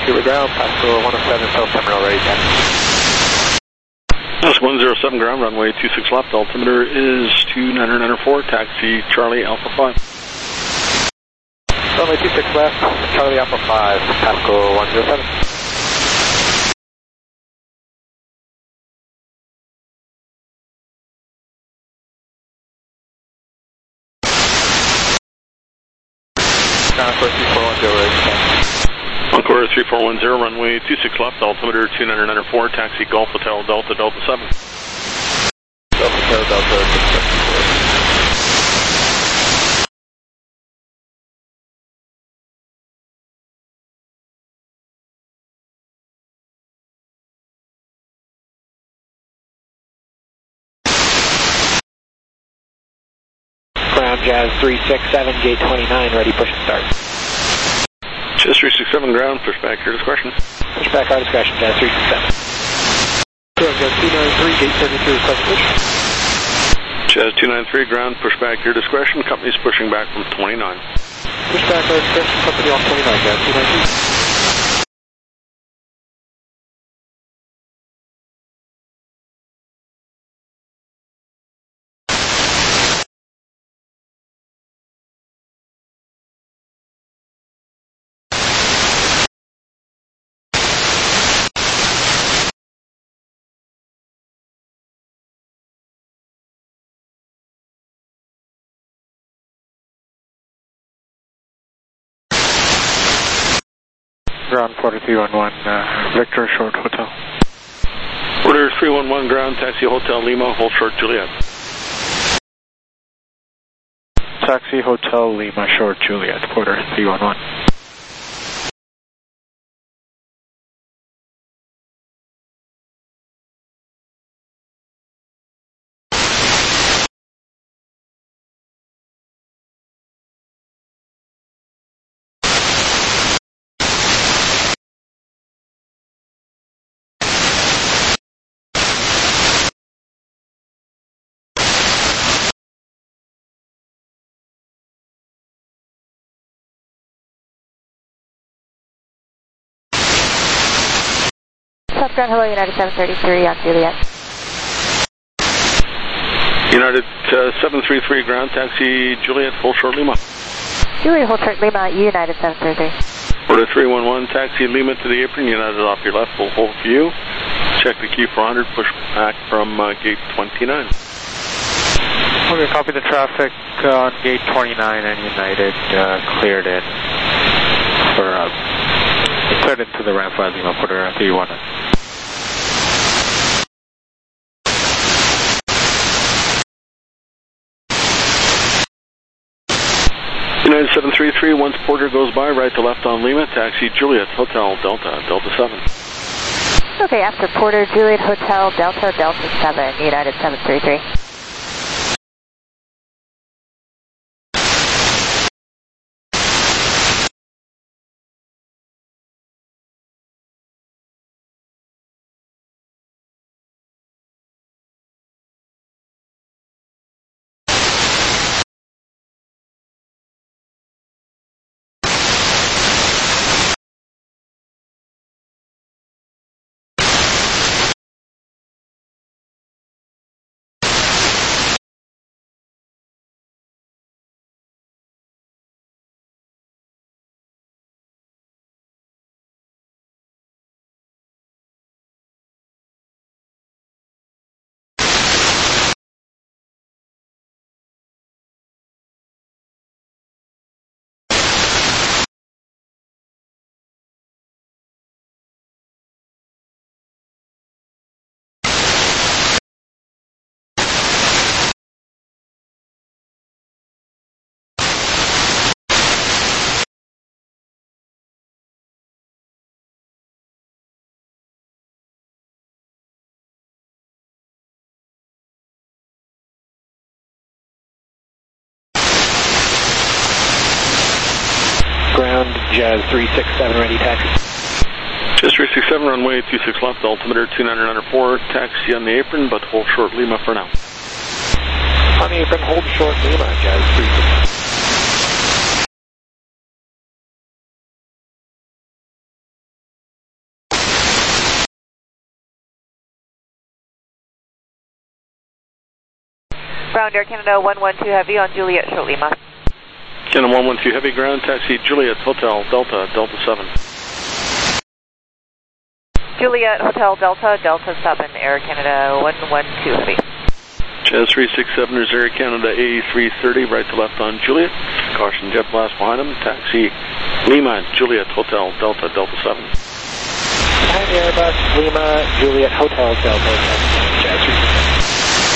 Cuba ground, Pascal 107, South Terminal ready, taxi. That's 107 ground, runway 26 left, altimeter is 2994, taxi Charlie Alpha 5. Runway 26 left, Charlie Alpha 5, Pascal 107. Encore 3410 ready, taxi. Encore 3410, runway 26 left, altimeter 2994, taxi Golf Hotel Delta Delta 7. Delta Hotel Delta 674. Ground Jazz 367, gate 29, ready, push and start. Jazz 367 ground, push back your discretion. Push back our discretion, Jazz 367. Ground Jazz 293, gate 32, request push. Jazz 293 ground, push back your discretion, company's pushing back from 29. Push back our discretion, company off 29, Jazz 293. Ground 4311, Victor Short Hotel. Order 311 ground, taxi Hotel Lima, hold short Juliet. Taxi Hotel Lima, short Juliet, Porter 311. Ground, hello, United 733 on Juliet. United 733 ground, taxi Juliet, full short Lima. Juliet, hold short Lima, United 733. Order 311, taxi Lima to the apron, United off your left, full hold for you. Check the Q400, push back from gate 29. Okay, copy the traffic on gate 29 and United cleared in for cleared into the ramp for Lima, Porter 311. United 733, once Porter goes by, right to left on Lima, taxi Juliet, Hotel Delta, Delta 7. Okay, after Porter, Juliet, Hotel, Delta, Delta 7, United 733. Ground Jazz 367, ready, taxi. Jazz 367, runway 26 left, altimeter 2994, taxi on the apron, but hold short Lima for now. On the apron, hold short Lima, Jazz 367. Ground Air Canada 112 Heavy on Juliet, Short Lima. Canada 112 Heavy, ground taxi Juliet Hotel Delta, Delta 7. Juliet Hotel Delta, Delta 7, Air Canada 112 Heavy. Jazz 367 is Air Canada A330, right to left on Juliet. Caution jet blast behind him. Taxi Lima, Juliet Hotel Delta, Delta 7. Hi, Airbus Lima, Juliet Hotel Delta 7. Jazz 367.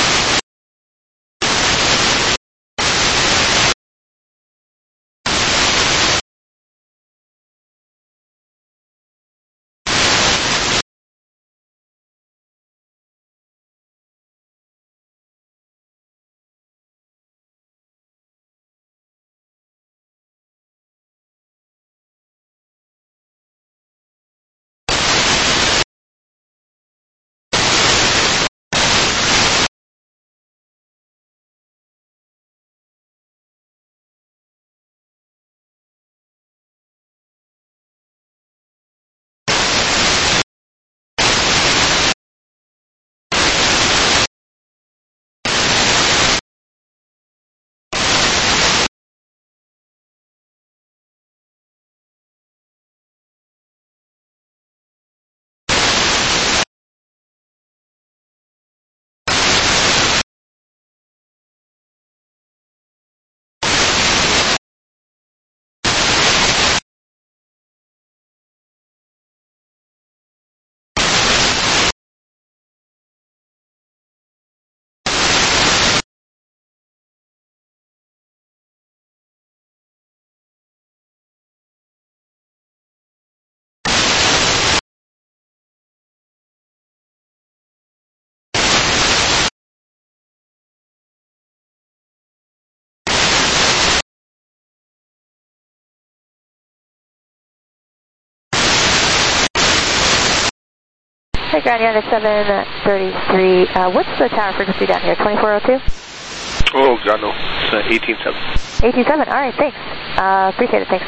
Hey, Ground Unit 733. What's the tower frequency down here? 2402? Oh, God, no. It's 18.7. 18.7. All right, thanks. Appreciate it. Thanks.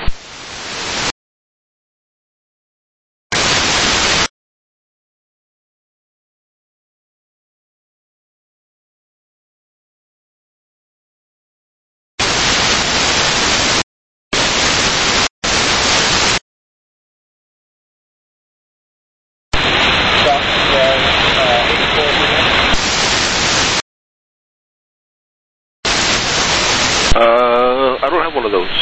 I don't have one of those.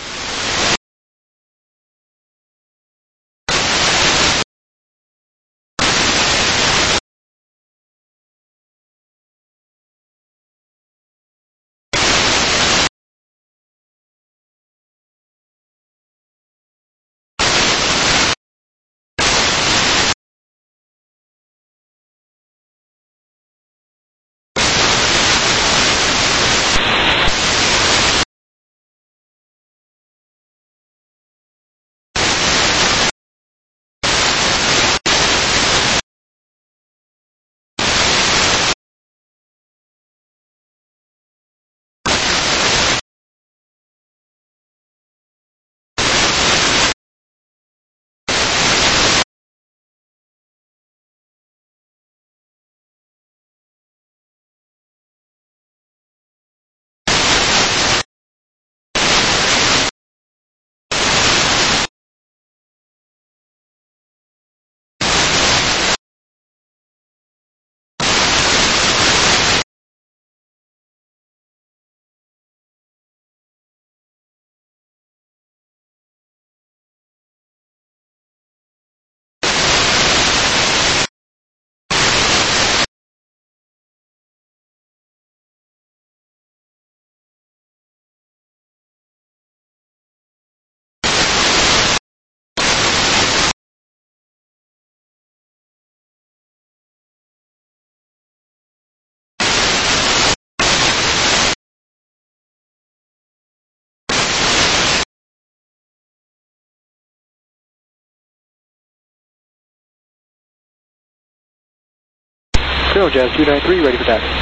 Go, Jazz 293, ready for taxi.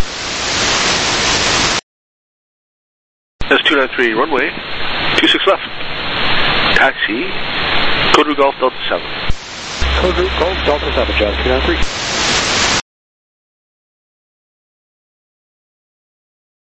Jazz 293, runway 26 left. Taxi, Code Route Golf Delta 7. Code Route Golf Delta 7, Jazz 293.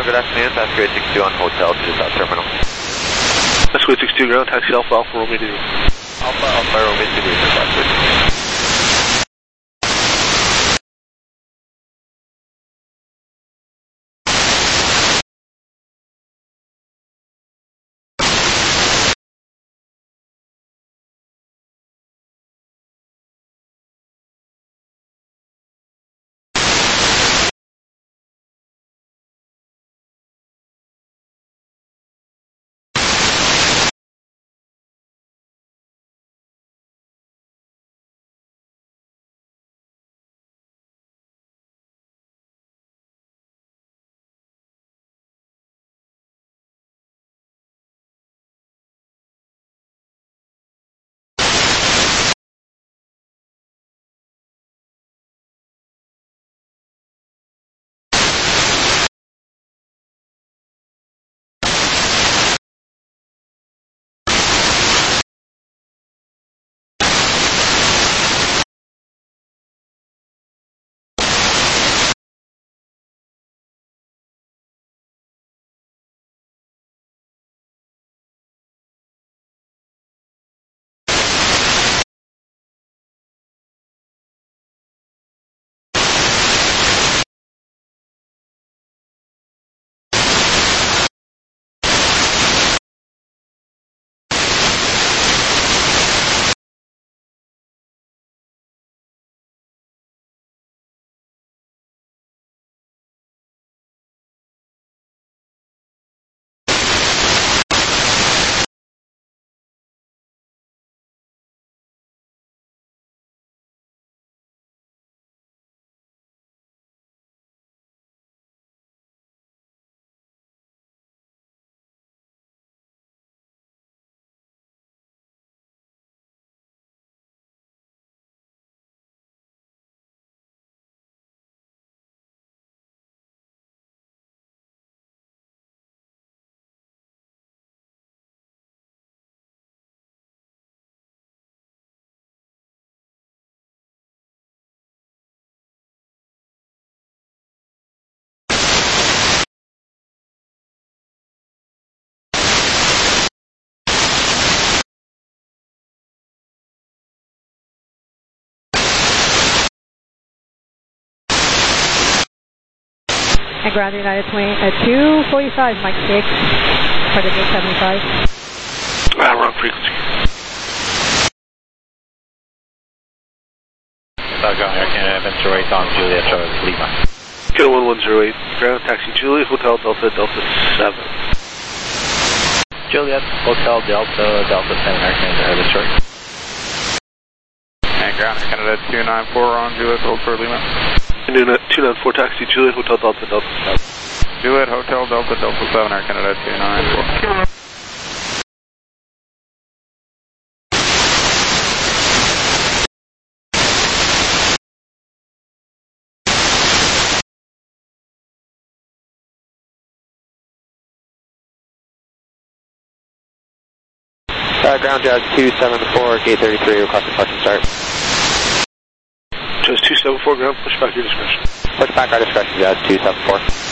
good afternoon. That's grade 62 on hotel to the south terminal. That's grade 62 ground, taxi Alpha Alpha Romeo to Alpha Romeo to the south. And ground United 245, Mike 6, part of 875. wrong frequency. Southbound Air Canada, Ventura 8 on Juliet, Lima. Kilo 1108, ground taxi Juliet, Hotel Delta, Delta 7. Juliet, Hotel Delta, Delta 7, Air Canada, Detroit. And ground Air Canada 294 on Juliet, Hotel Lima. 294 taxi Juliet, Hotel Delta, Delta 7. Juliet, Hotel Delta, Delta 7, Air Canada 294. Ground Jazz 274, gate 33, requesting parking start. Jazz 274, ground, push back your discretion. Push back our discretion, Jazz 274.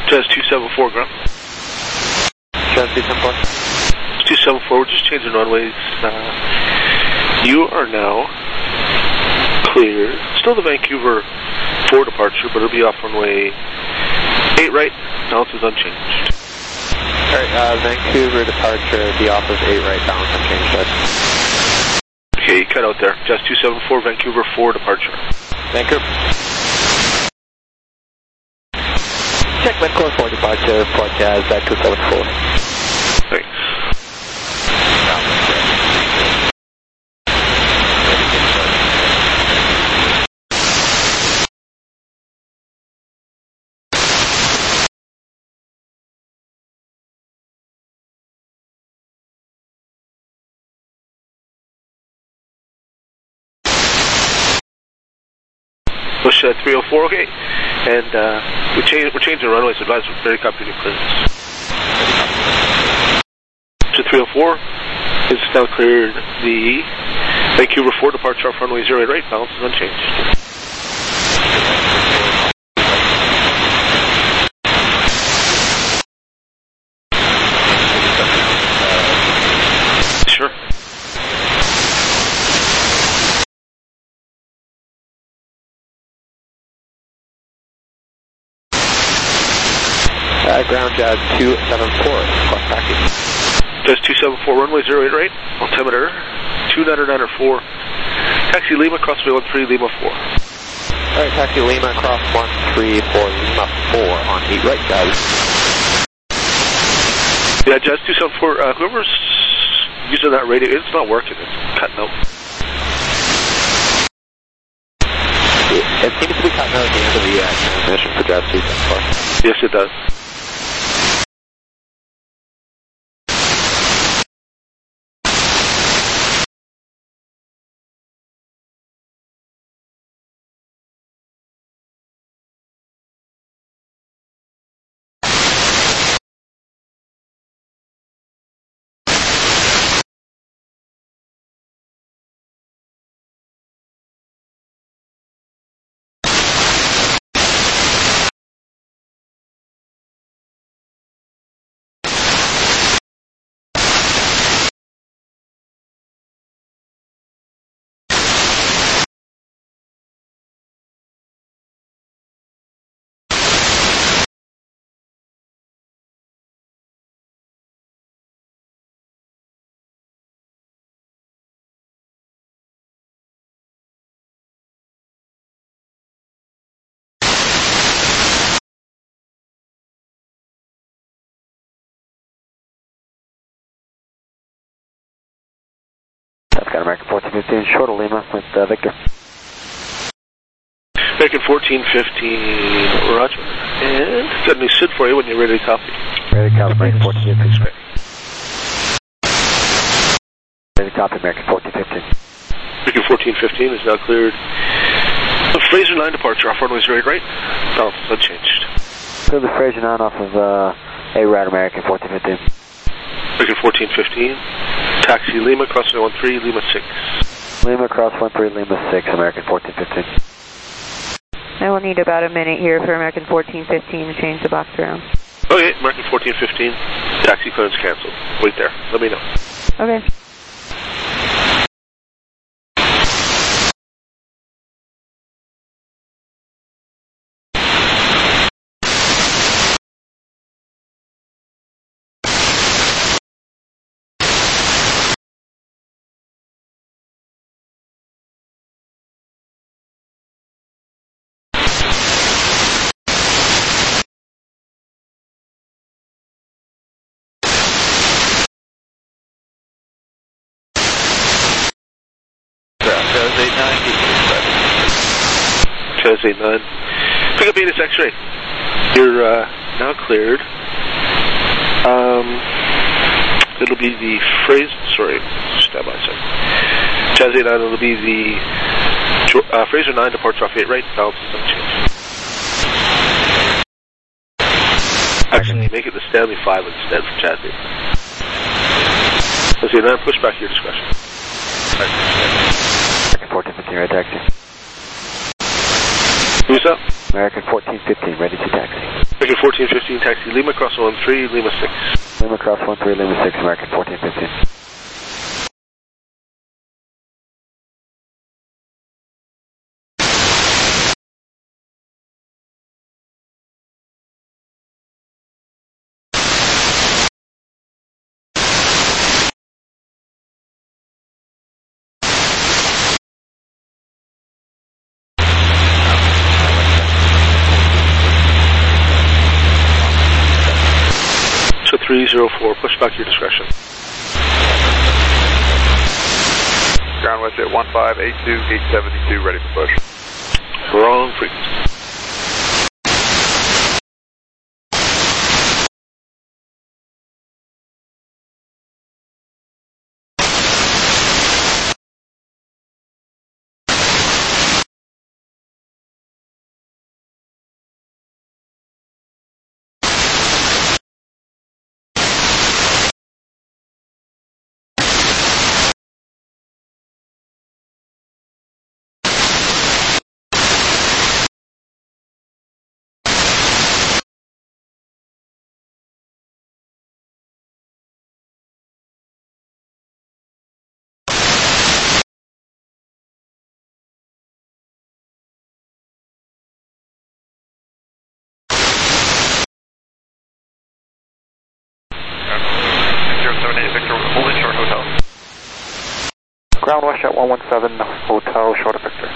Jazz 274, ground. Jazz 274. 274, we're just changing runways. You are now clear. Still the Vancouver 4 departure, but it'll be off runway 8 right. Balance is unchanged. Alright, Vancouver departure, be off of 8 right, balance unchanged. Okay, you cut out there. Jazz 274, Vancouver 4 departure. Vancouver. Check Vancouver 4 departure for Jazz 274. Thanks. Push 304, okay. And we're changing runways, advise very copy new clearance. To 304 is now cleared the Vancouver 4 departure off runway 08 right, balance is unchanged. Sure. Ground Jazz 274, cross taxi. Jazz 274, runway 08 right, altimeter 29904. Taxi Lima, crossway 13, Lima 4. Alright, taxi Lima, cross 13 for Lima 4 on 8 right, Jazz. Yeah, Jazz 274, whoever's using that radio, it's not working, it's cutting out. It seems to be cutting out at the end of the transmission for Jazz 274. Yes, it does. That's got American 1415, short of Lima with Victor. American 1415, roger. And got a new SID for you when you're ready to copy. Ready to copy, American 1415. Ready to copy, American 1415. American 1415 is now cleared. Fraser 9 departure off runway 08 right. Balance is unchanged. Clear the Fraser 9 off of A right, American 1415. American 1415. Taxi Lima, crossway 13, Lima 6. Lima, cross 13, Lima 6, American 1415. I will need about a minute here for American 1415 to change the box around. Okay, American 1415. Taxi clearance canceled. Wait there. Let me know. Okay. Jazz 89. Pick up Venus X-ray. You're now cleared. It'll be the Fraser, stand by a second. Jazz 89, it'll be the Fraser 9 departure off 8 right, balance is unchanged. Actually, make it the Stanley 5 instead for Jazz 89. Jazz 89, push back your discretion. American 1415, right taxi. Who's up? American 1415, ready to taxi. American 1415, taxi Lima, cross 13, Lima 6. Lima cross 13, Lima 6, American 1415. So 304, push back to your discretion. Ground West at 1582, gate 72, ready for push. Wrong frequency. Ground West at 117, Hotel, short of Victor.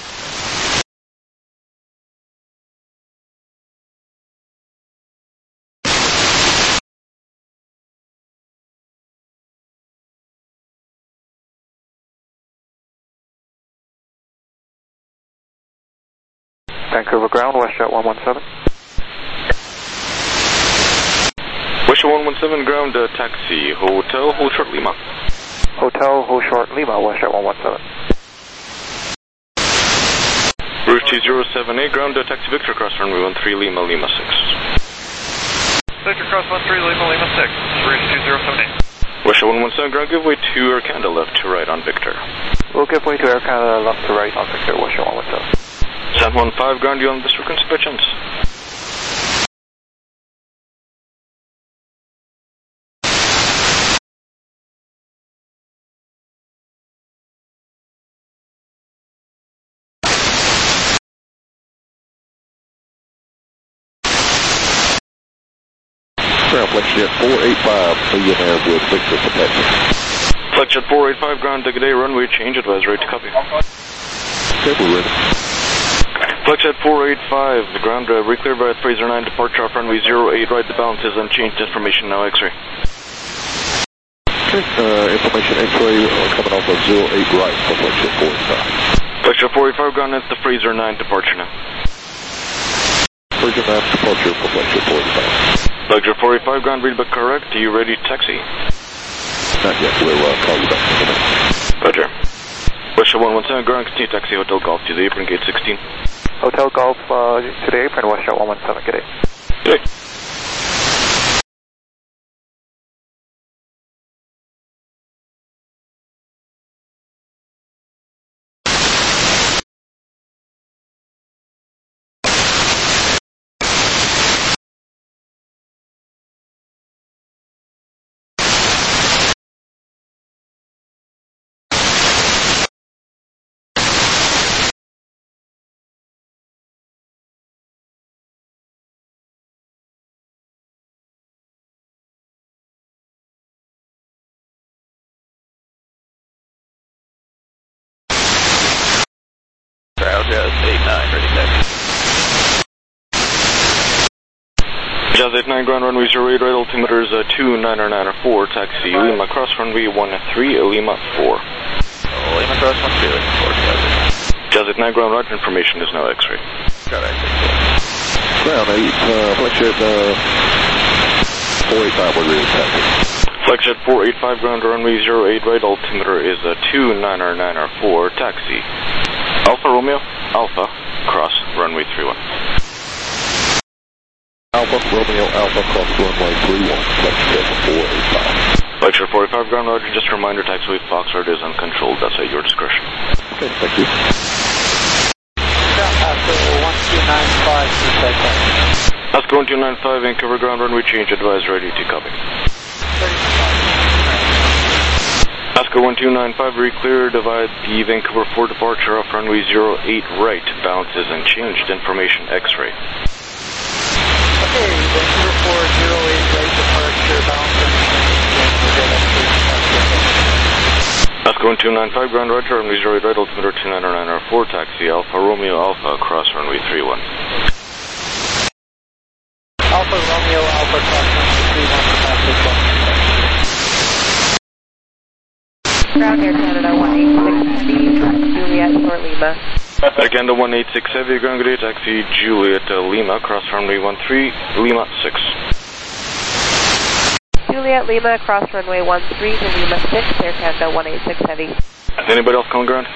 Vancouver Ground West at 117. West 117, ground taxi, Hotel, hold short Lima. Hotel, hold short Lima, West at 117. Route 2078, ground taxi Victor, cross runway 13, Lima, Lima 6. Victor cross 13, Lima, Lima 6, route 2078. West 117, ground give way to Air Canada, left to right on Victor. We'll give way to Air Canada, left to right on Victor, West 117. San Juan 5, ground you on this frequency by chance? Ground Flexjet 485, Millionaire with Victor protection. Flexjet 485, ground good day, runway change, advise right to copy. Okay, we're ready. Flexjet 485, the ground recleared by Fraser 9, departure off runway 08, right, the balance is unchanged, information now X-ray. Okay, information X-ray coming off of 08 right for Flexjet 485. Flexjet 485, ground at the Fraser 9, departure now. Fraser 9, departure for Flexjet 485. Flexjet 485, ground read but correct, are you ready to taxi? Not yet, we'll call you back in a minute. Roger. West 117, ground continue taxi, Hotel Golf to the apron, gate 16. Hotel Golf to the apron, West 117, good day. Good day. Jazz 89, ground runway 08, right altimeter is 2994, taxi Lima, cross runway 13, Lima 4. Lima cross 12, Lima 4, Jazz 89, ground roger, information is now X-ray. got it. Ground 8, Flexjet 485, we're ready to taxi. Flexjet 485, ground runway 08, right altimeter is 2994, taxi Alpha Romeo, Alpha, cross runway 31. Alpha Romeo Alpha cross runway 31, Flexjet 485. Flexjet 485, ground roger, just a reminder, taxiway Foxtrot is uncontrolled, that's at your discretion. Okay, thank you. After 1295 to takeoff. Oscar 1295, Vancouver ground runway change, advise ready to copy. Oscar 1295, re-clear, divide the Vancouver 4 departure off runway 08 right, balances and changed, information X-ray. Okay, Vancouver 408 right departure, balances and Oscar 1295, ground roger, runway 08 right, altimeter 299R4, taxi Alpha Romeo Alpha, cross runway 31. Alpha Romeo Alpha, cross runway 31, Ground Air Canada 186 Juliet Short Lima. Air Canada 186 Heavy, ground good day, taxi Juliet Lima, cross runway 13, Lima 6. Juliet Lima, cross runway 13 to Lima 6, Air Canada 186 Heavy. Anybody else calling ground?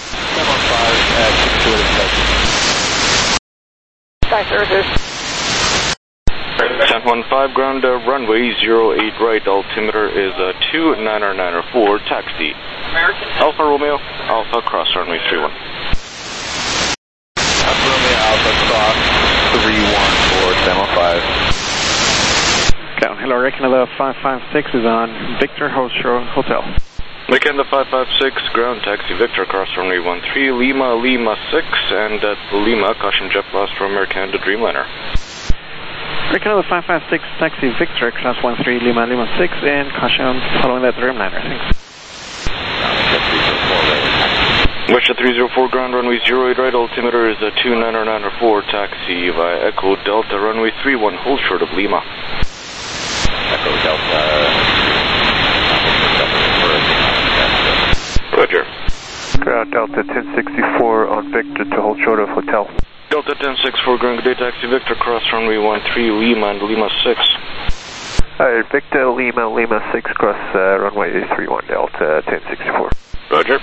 715, Sky Services. 1015, ground runway 08 right, altimeter is 299R4, taxi Alpha Romeo Alpha, cross runway 31. Alpha Romeo Alpha, cross 31 for 705. Hello, Air Canada 556 is on Victor Hotel. Air Canada 556, ground taxi Victor, cross runway 13, Lima 6, and at Lima, caution jet blast from Air Canada Dreamliner. Air Canada 556, taxi Victor, class 13, Lima 6, and caution following that Dreamliner. Thanks. West 304, ground runway 08 right, altimeter is 299R4, taxi via Echo Delta, runway 31, hold short of Lima. Echo Delta. Roger. Ground Delta 1064 on Victor to hold short of Hotel. Delta 1064, ground good day, taxi Victor, cross runway 13, Lima and Lima 6. Victor Lima 6, cross runway 31 Delta 1064. Roger.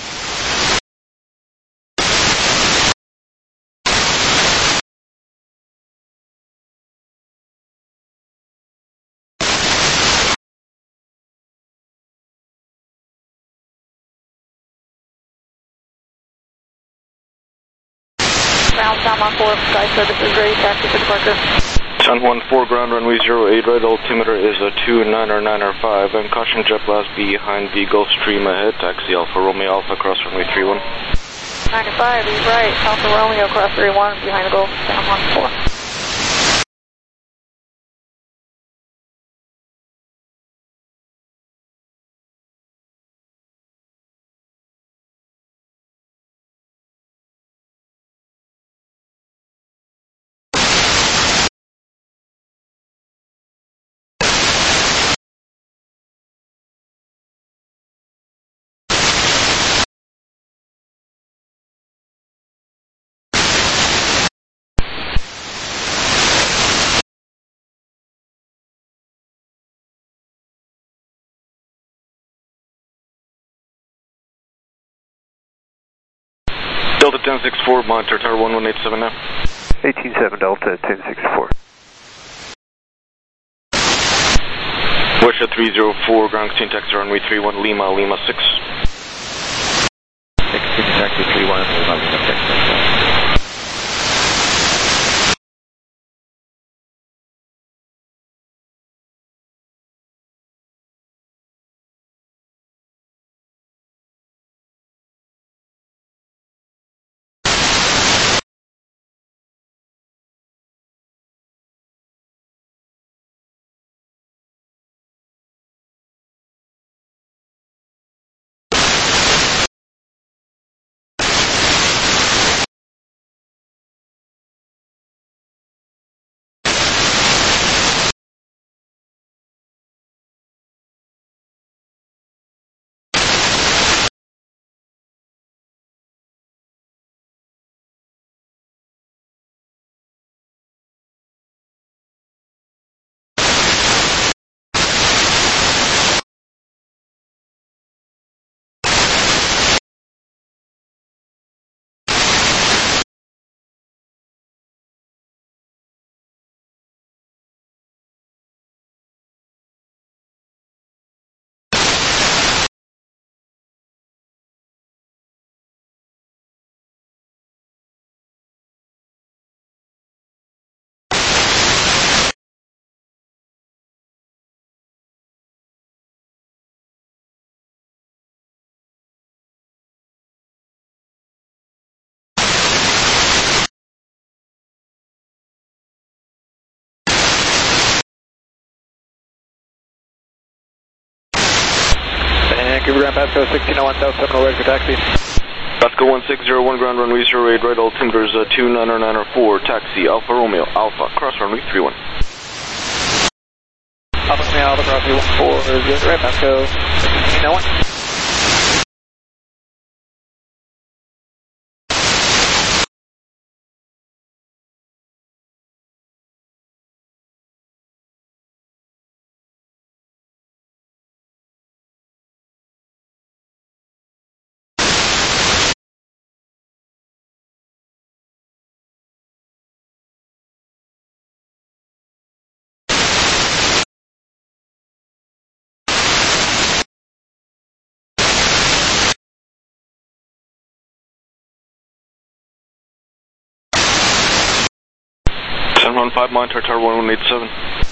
Ground San Juan 4, Sky Services ready, taxi for departure. San Juan 4, ground runway 08 right, altimeter is 299R5, and caution jet blast behind the Gulfstream ahead, taxi Alpha Romeo Alpha, cross runway 31. 95, he's right, Alpha Romeo, cross 31, behind the Gulf, San Juan 4. Delta 1064, monitor tower 1187 now. 187 Delta 1064. West 304, ground continue taxi runway 31, Lima 6. Continue taxi 31, Lima 6. Vancouver Grand Pasco 1601 South 7 ready for taxi. Pasco 1601 ground runway 08 right, altimeter is 2994, taxi Alpha Romeo, Alpha, cross runway 31. Alpha Romeo, Alpha cross runway 14, right, Pasco 1601. Run 5 monitor tower 1187.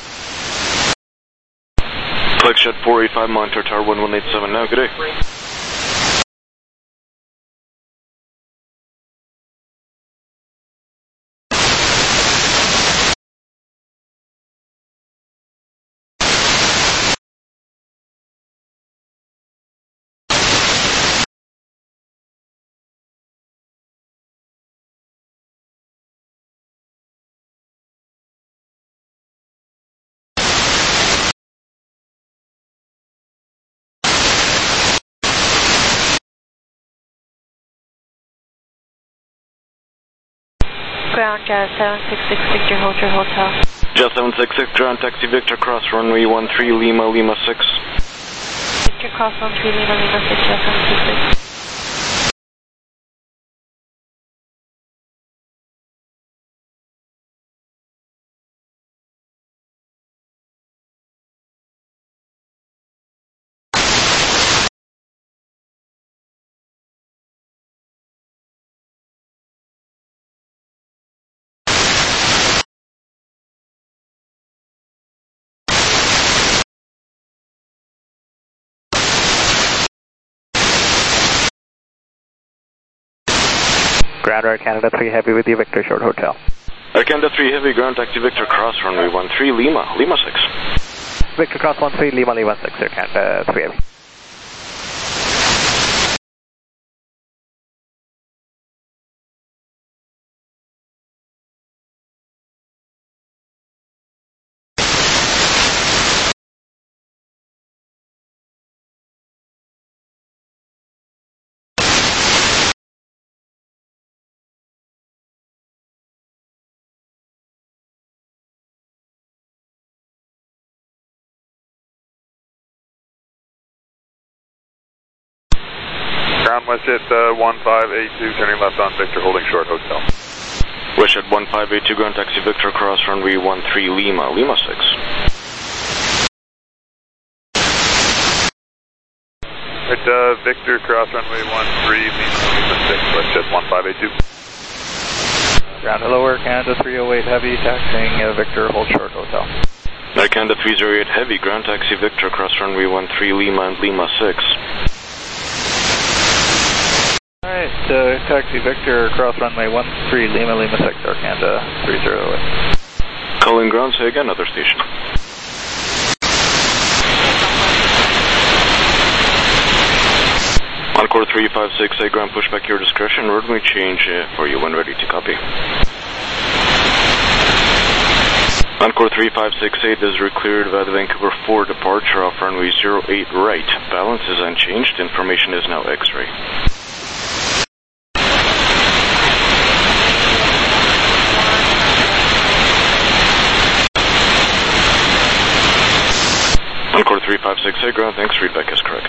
Flight shed 485 monitor tower 1187 now, good day. Ground Jazz 766 Victor Hotel. Jazz 766 ground taxi Victor cross runway 13 Lima Lima 6. Victor cross 13 Lima Lima 6 Jazz 766. Ground Air Canada 3 Heavy with you, Victor Short Hotel. Air Canada 3 Heavy, ground taxi Victor cross runway 13 Lima, Lima 6. Victor Cross 13 Lima Lima 6, Air Canada 3 Heavy. Ground WestJet 1582, turning left on Victor, holding short Hotel. WestJet 1582, ground taxi Victor cross runway 13 Lima, Lima 6. Right, Victor cross runway 13 Lima 6, WestJet 1582. Ground hello, Air Canada 308 Heavy, taxiing Victor, hold short Hotel. Air Canada 308 Heavy, ground taxi Victor cross runway 13 Lima and Lima 6. Alright, taxi Victor, cross runway 13 Lima Lima 6, Air Canada 308. Calling ground, say again, other station. Encore 356, ground pushback your discretion, roadway change for you when ready to copy. Encore 3568 is cleared via the Vancouver 4 departure off runway 08 right. Balance is unchanged, information is now X-ray. Encore 3568 ground, thanks, readback is correct.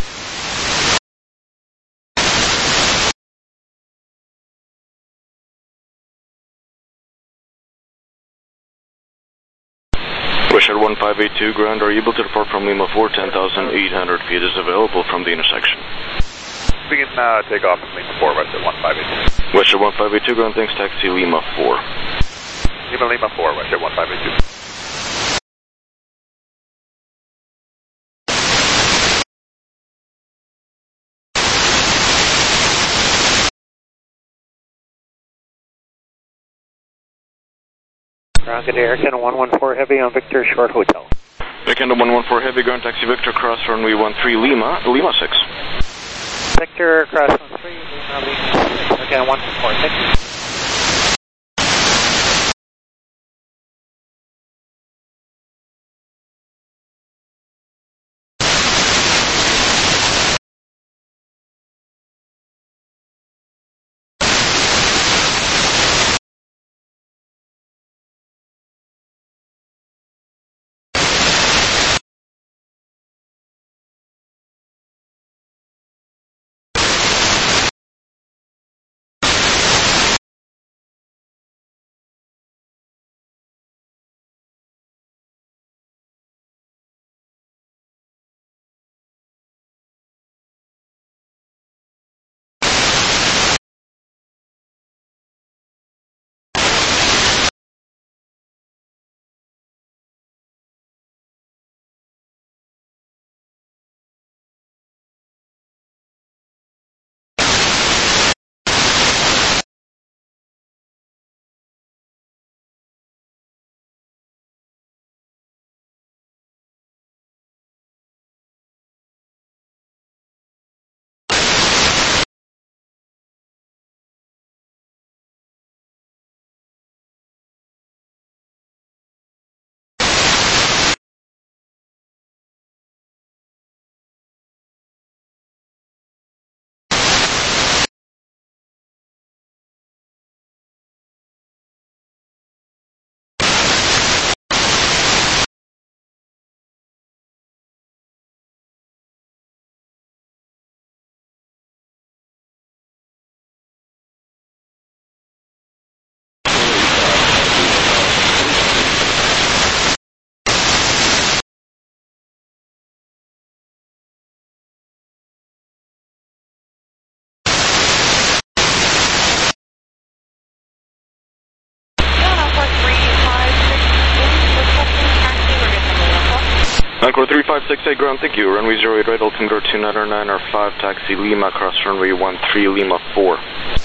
WestJet 1582 ground, are you able to depart from Lima 4, 10,800 feet is available from the intersection. We can take off from Lima 4, WestJet 1582. WestJet 1582 ground, thanks, taxi Lima 4. Lima 4, WestJet 1582. Ground Air Canada 114 Heavy on Victor Short Hotel. Victor 114 Heavy, ground taxi Victor, cross runway 13 Lima, Lima 6. Victor, cross 13, Lima 6, again 114, thank you. Encore 3568 ground, thank you. Runway 08 right, altimeter 2909 or 5, taxi Lima, cross runway 13 Lima 4.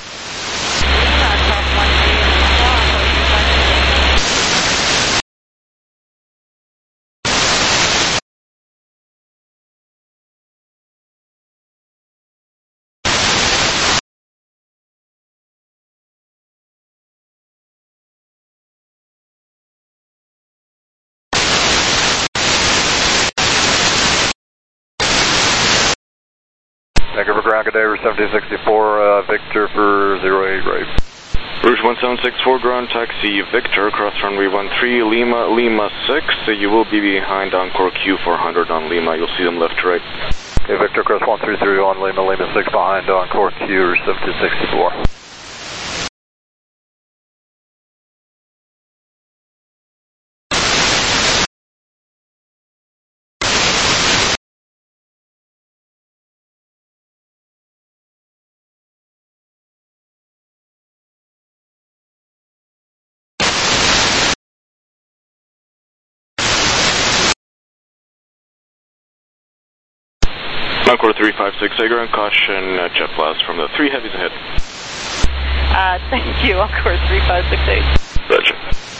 Vancouver ground, good day, Rouge 1764, Victor for 08 right. Rouge 1764 ground, taxi Victor, cross runway 13 Lima, Lima 6. You will be behind Encore Q400 on Lima. You'll see them left to right. Okay, Victor, cross 133 on Lima, Lima 6 behind Encore Q, Rouge 1764. Encore 3568 ground, caution jet blast from the 3 heavies ahead. Thank you, Encore 3568. Roger.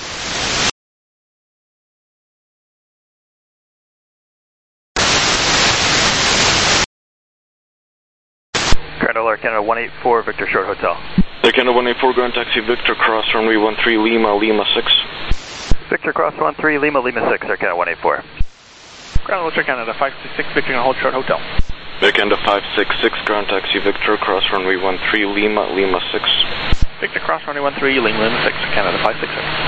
Grand Air Canada 184, Victor Short Hotel. Air Canada 184 ground, taxi Victor, cross runway 13 Lima, Lima 6. Victor cross 13 Lima, Lima 6, Air Canada 184. Ground Air Canada 566, Victor and hold short hotel. Air Canada 566 ground, taxi Victor, cross runway 13 Lima, Lima 6. Victor cross runway 13 Lima, Lima 6, Canada 566.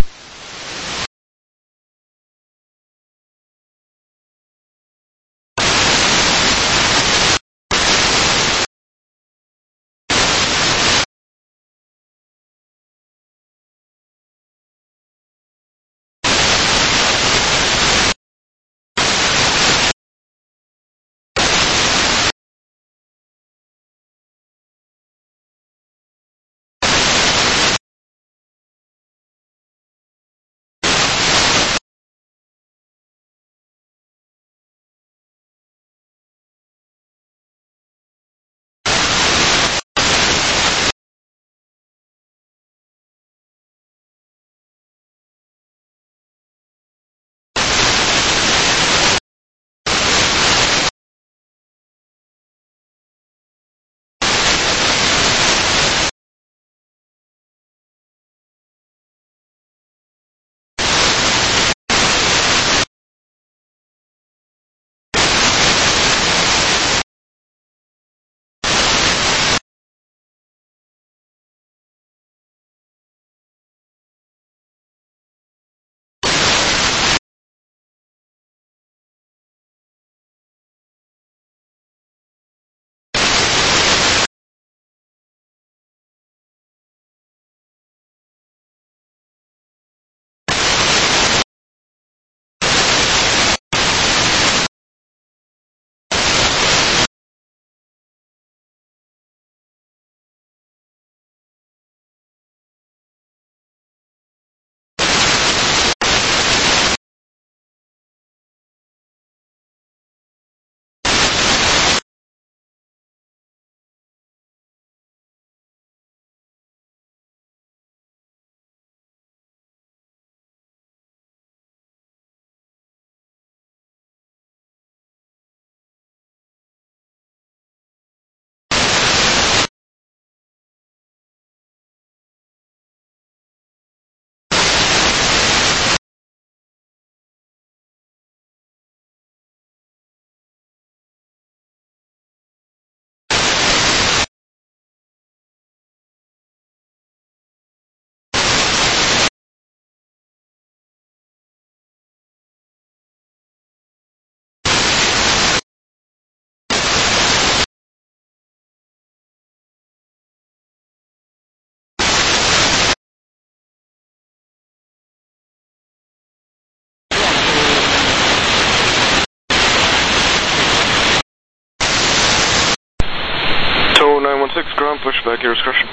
Tower 916, ground pushback, your discretion.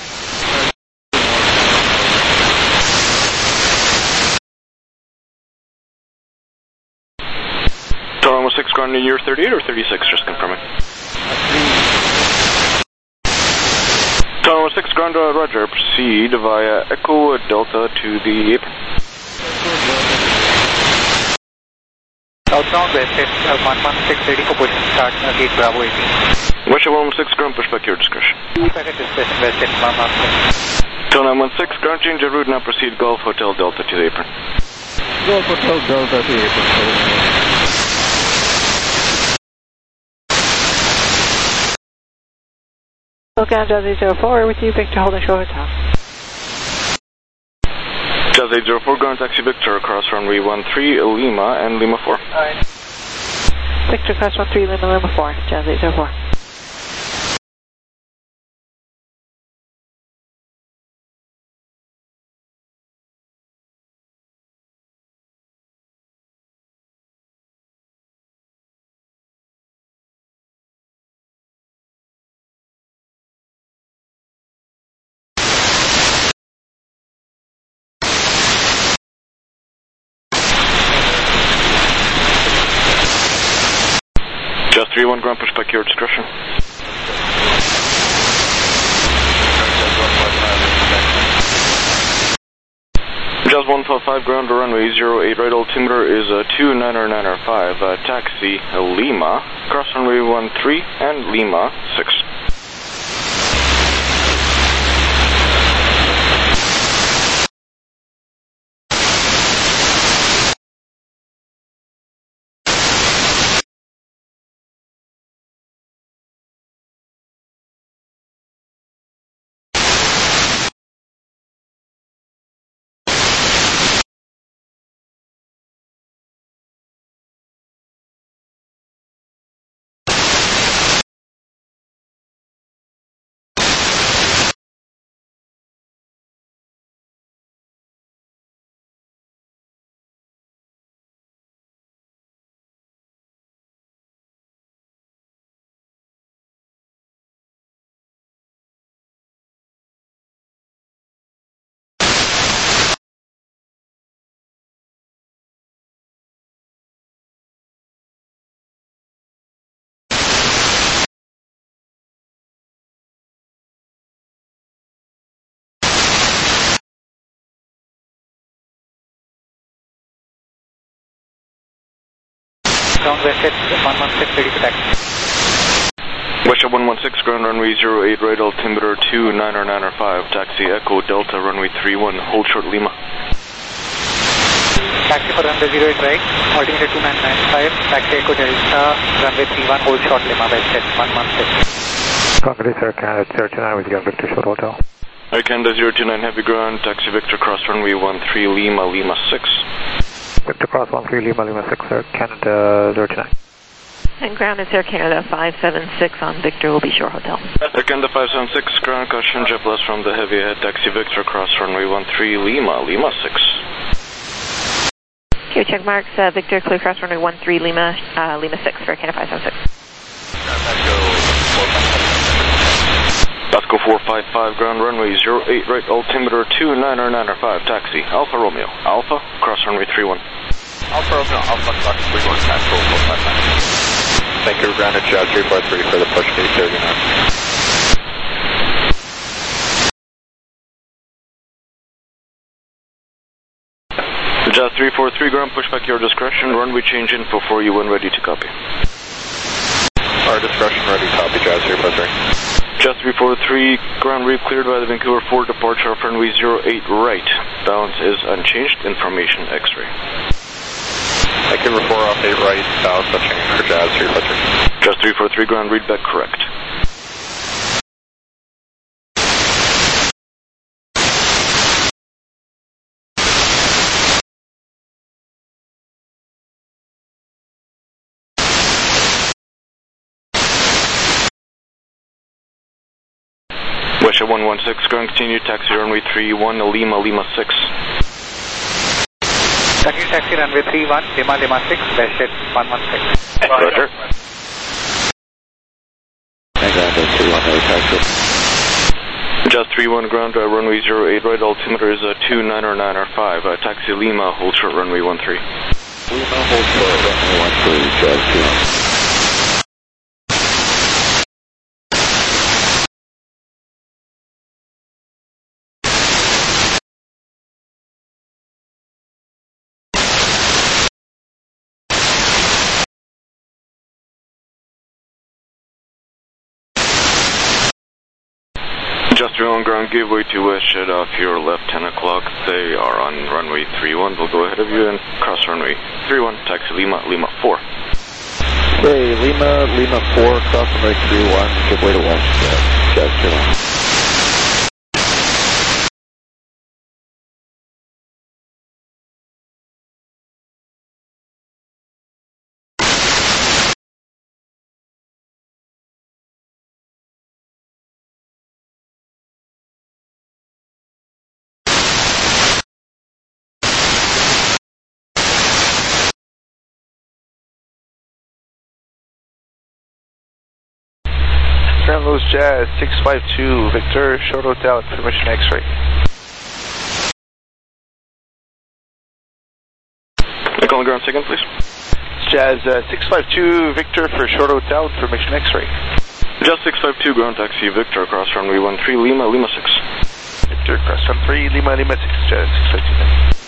Tower 916, ground in year 38 or 36, just confirming. Tower 16, ground roger, proceed via Echo Delta to the apron. Southbound West 116 ready for push start gate Bravo 18. West 116, ground pushback, your discretion. Packet dispatch West 116. Tower 916, ground change of route, now proceed Golf Hotel Delta to the apron. Golf Hotel Delta to the apron. Lookout Jazz 804 with you, Victor holding Shore Hotel. Jazz 804, ground taxi Victor across runway 13, Lima and Lima 4. Alright. Victor cross 13, Lima 4, Jazz 804. Just 31, ground pushback, your discretion. Just 155, ground to runway 08, right altimeter is 29905, taxi Lima, cross runway 13 and Lima 6. Ground West 116 ready for taxi. West 116, ground runway 08, right altimeter 29905, taxi Echo Delta runway 31, hold short Lima. Taxi for runway 08 right, altimeter 2995, taxi Echo Delta, runway 31, hold short Lima, West 116. Congress Air Canada 029 with you, Victor Short Hotel. Air Canada 029, heavy ground, taxi Victor cross runway 13, Lima, Lima 6. Victor cross 13, Lima, Lima 6, Air Canada 029. And ground is Air Canada 576 on Victor will be Shore Hotel. Air Canada 576, ground caution, jet blast from the heavy ahead, taxi Victor cross runway 13, Lima, Lima 6. Okay, check marks, Victor clear cross runway 13, Lima, Lima 6 for Air Canada 576. Basco 455, ground runway 08, right altimeter 29905, taxi Alpha Romeo, Alpha, cross runway 31. Alpha Romeo, Alpha, cross 31, Basco 455. Thank you, grounded Jazz 343 for the push gate 39. Jazz 343, ground pushback, your discretion, runway change info for you when ready to copy. Our discretion ready, copy, Jazz 343. Jazz 343, ground reef cleared by the Vancouver 4 departure of runway 08 right. Balance is unchanged, information X-ray. Thank you, 4 off 8 right, balance unchanged for Jazz 343. Jazz 343, ground readback correct. West 116, ground continue, taxi runway 31, Lima, Lima 6. Continue taxi runway 31, Lima, Lima 6, West 116. Roger. And ground 210 taxi. Just 3-1 ground, runway 08 right, altimeter is 299R5, taxi Lima, hold short runway 13. Lima, hold short runway 13, Jazz 2. Just 3-1 ground, give way to west, shut off your left 10 o'clock. They are on runway 31. They'll go ahead of you and cross runway 31. Taxi Lima, Lima 4. Okay, Lima 4, cross runway 31, give way to west, Jazz 2. San Luis Jazz 652, Victor, short hotel, information X-ray. Call the ground second, please. Jazz 652, Victor for short hotel, information X-ray. Just 652, ground taxi, Victor, cross runway 13, Lima, Lima 6. Victor, cross runway 3, Lima, Lima 6, Jazz 652.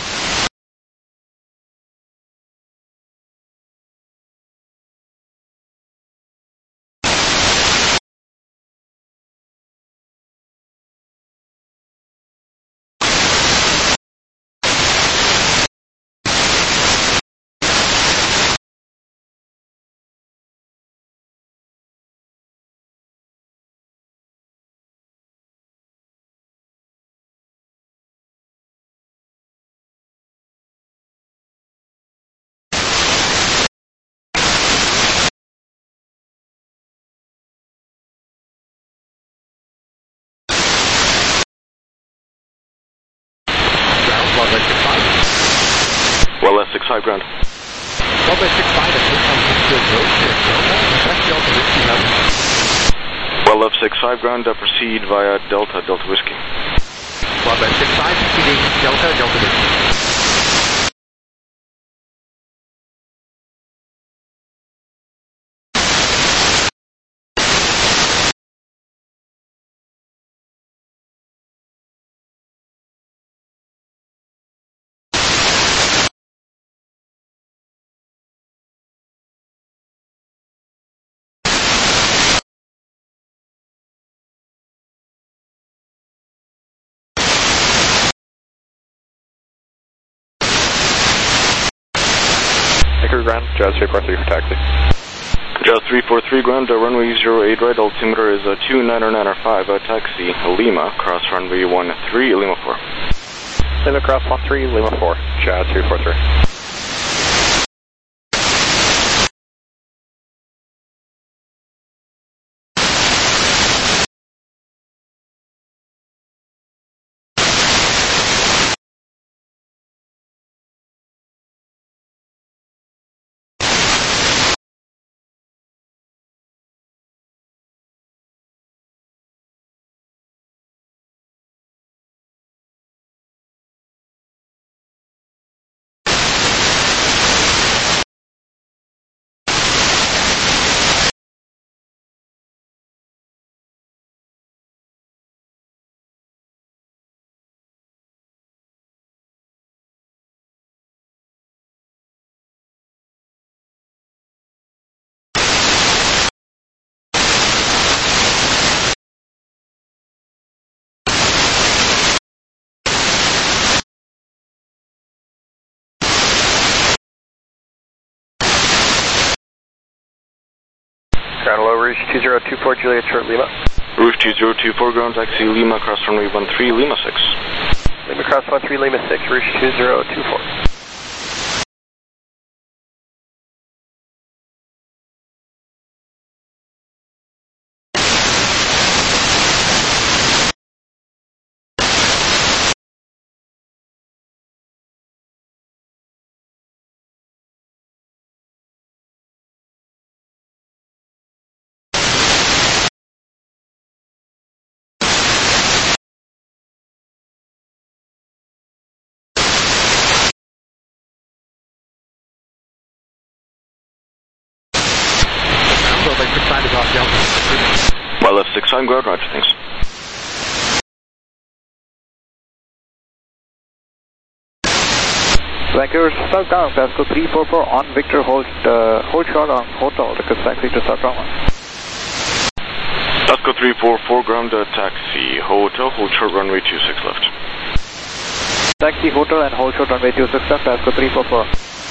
Well, left 65 ground. Runway 65 at 8 Well, left 65 ground, proceed via Delta, Delta Whiskey. Runway 65, proceeding Delta, Delta Whiskey. Ground, Jazz 343 for taxi. Jazz 343 ground, runway 08 right, altimeter is 299R5, taxi Lima, cross runway 13, Lima 4. Lima cross 13, Lima 4, Jazz 343. Ground low, Rouge 2024 Juliet short Lima. Rouge 2024 ground taxi Lima, cross runway 13, Lima 6. Lima cross 13, Lima 6, Rouge 2024. runway 69 is off Delta. My left 69 ground, roger, thanks. Vancouver southbound, Pasco 344 on Victor, hold short on hotel, request taxi to southbound. Pasco 344 ground taxi, hotel, hold short runway 26 left. Taxi hotel and hold short runway 26 left, Pasco 344.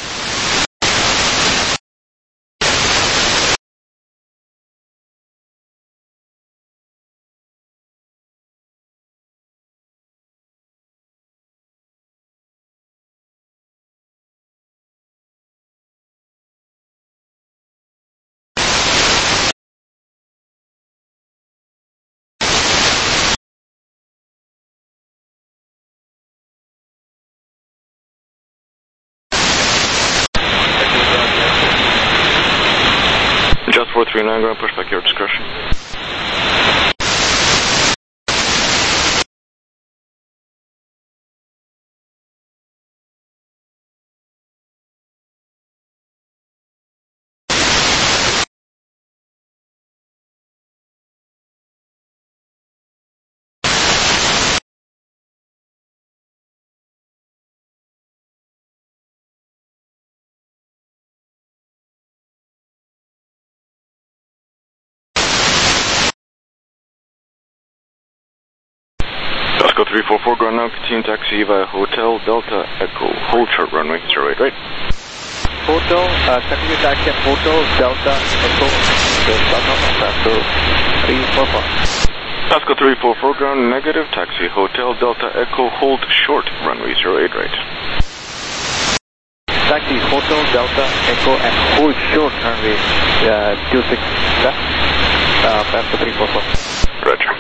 Just 439 ground, push back your discretion. Pasco 344 ground now, continue taxi via Hotel Delta Echo, hold short runway 08 right. Hotel, continue taxi at Hotel Delta Echo, Pasco 344. Pasco 344 ground negative, taxi Hotel Delta Echo, hold short runway 08 right. Taxi Hotel Delta Echo and hold short runway 26 left, Pasco 344. Roger.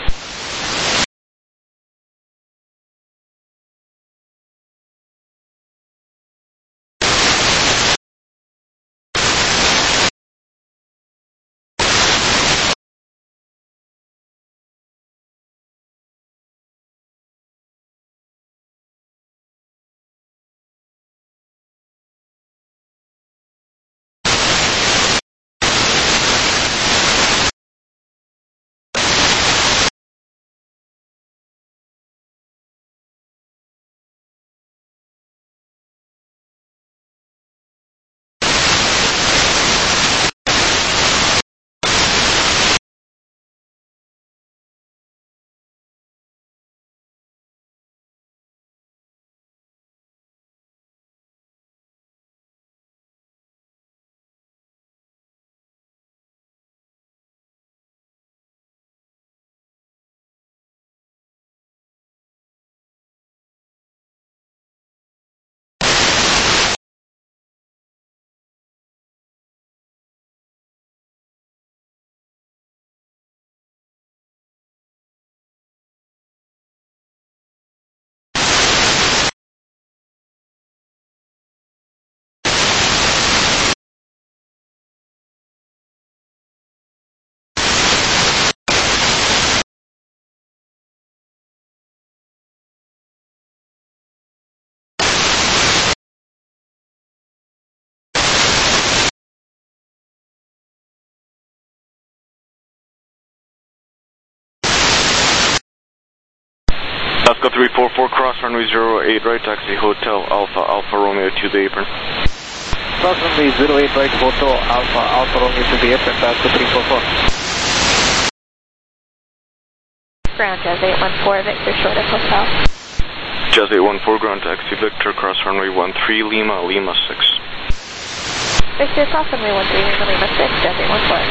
Pasco 344 cross runway 08 right, taxi Hotel Alpha Alpha Romeo to the apron. Cross runway 08 right, Hotel Alpha Alpha Romeo to the apron, Pasco 344. Ground Jazz 814, Victor short of hotel. Jazz 814 ground taxi Victor cross runway 13 Lima Lima 6. Victor cross runway 13 Lima Lima 6, Jazz 814.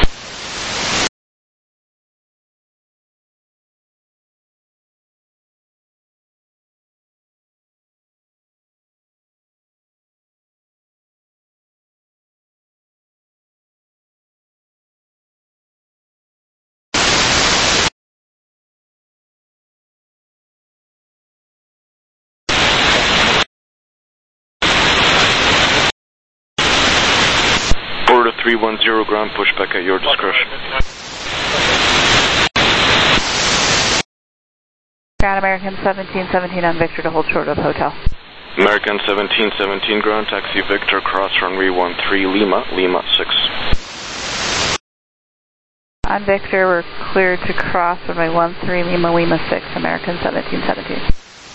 Order 310 ground, push back at your discretion. Ground American 1717 on Victor to hold short of hotel. American 1717 ground, taxi Victor cross runway 13 Lima Lima 6. On Victor, we're cleared to cross runway 13, Lima, Lima 6, American 1717.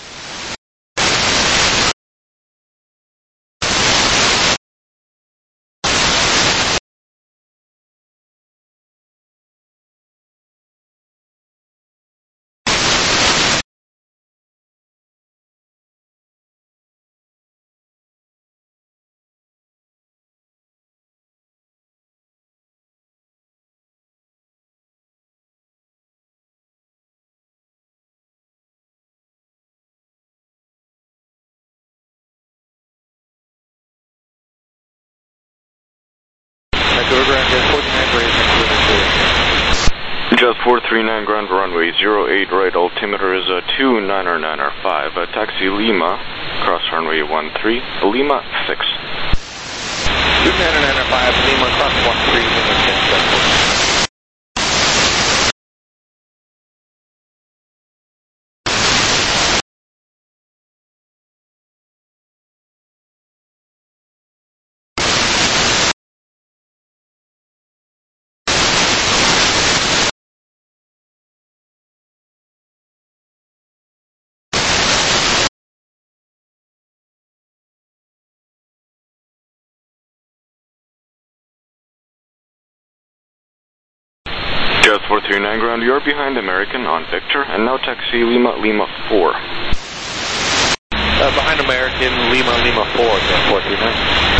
Just 439 ground runway 08 right, altimeter is 2995, taxi Lima, cross runway 13, Lima 6. 2995, Lima, cross 13, Lima 6. Just 439 ground, you're behind American on Victor, and now taxi Lima, Lima 4. Behind American, Lima, Lima 4, just 439.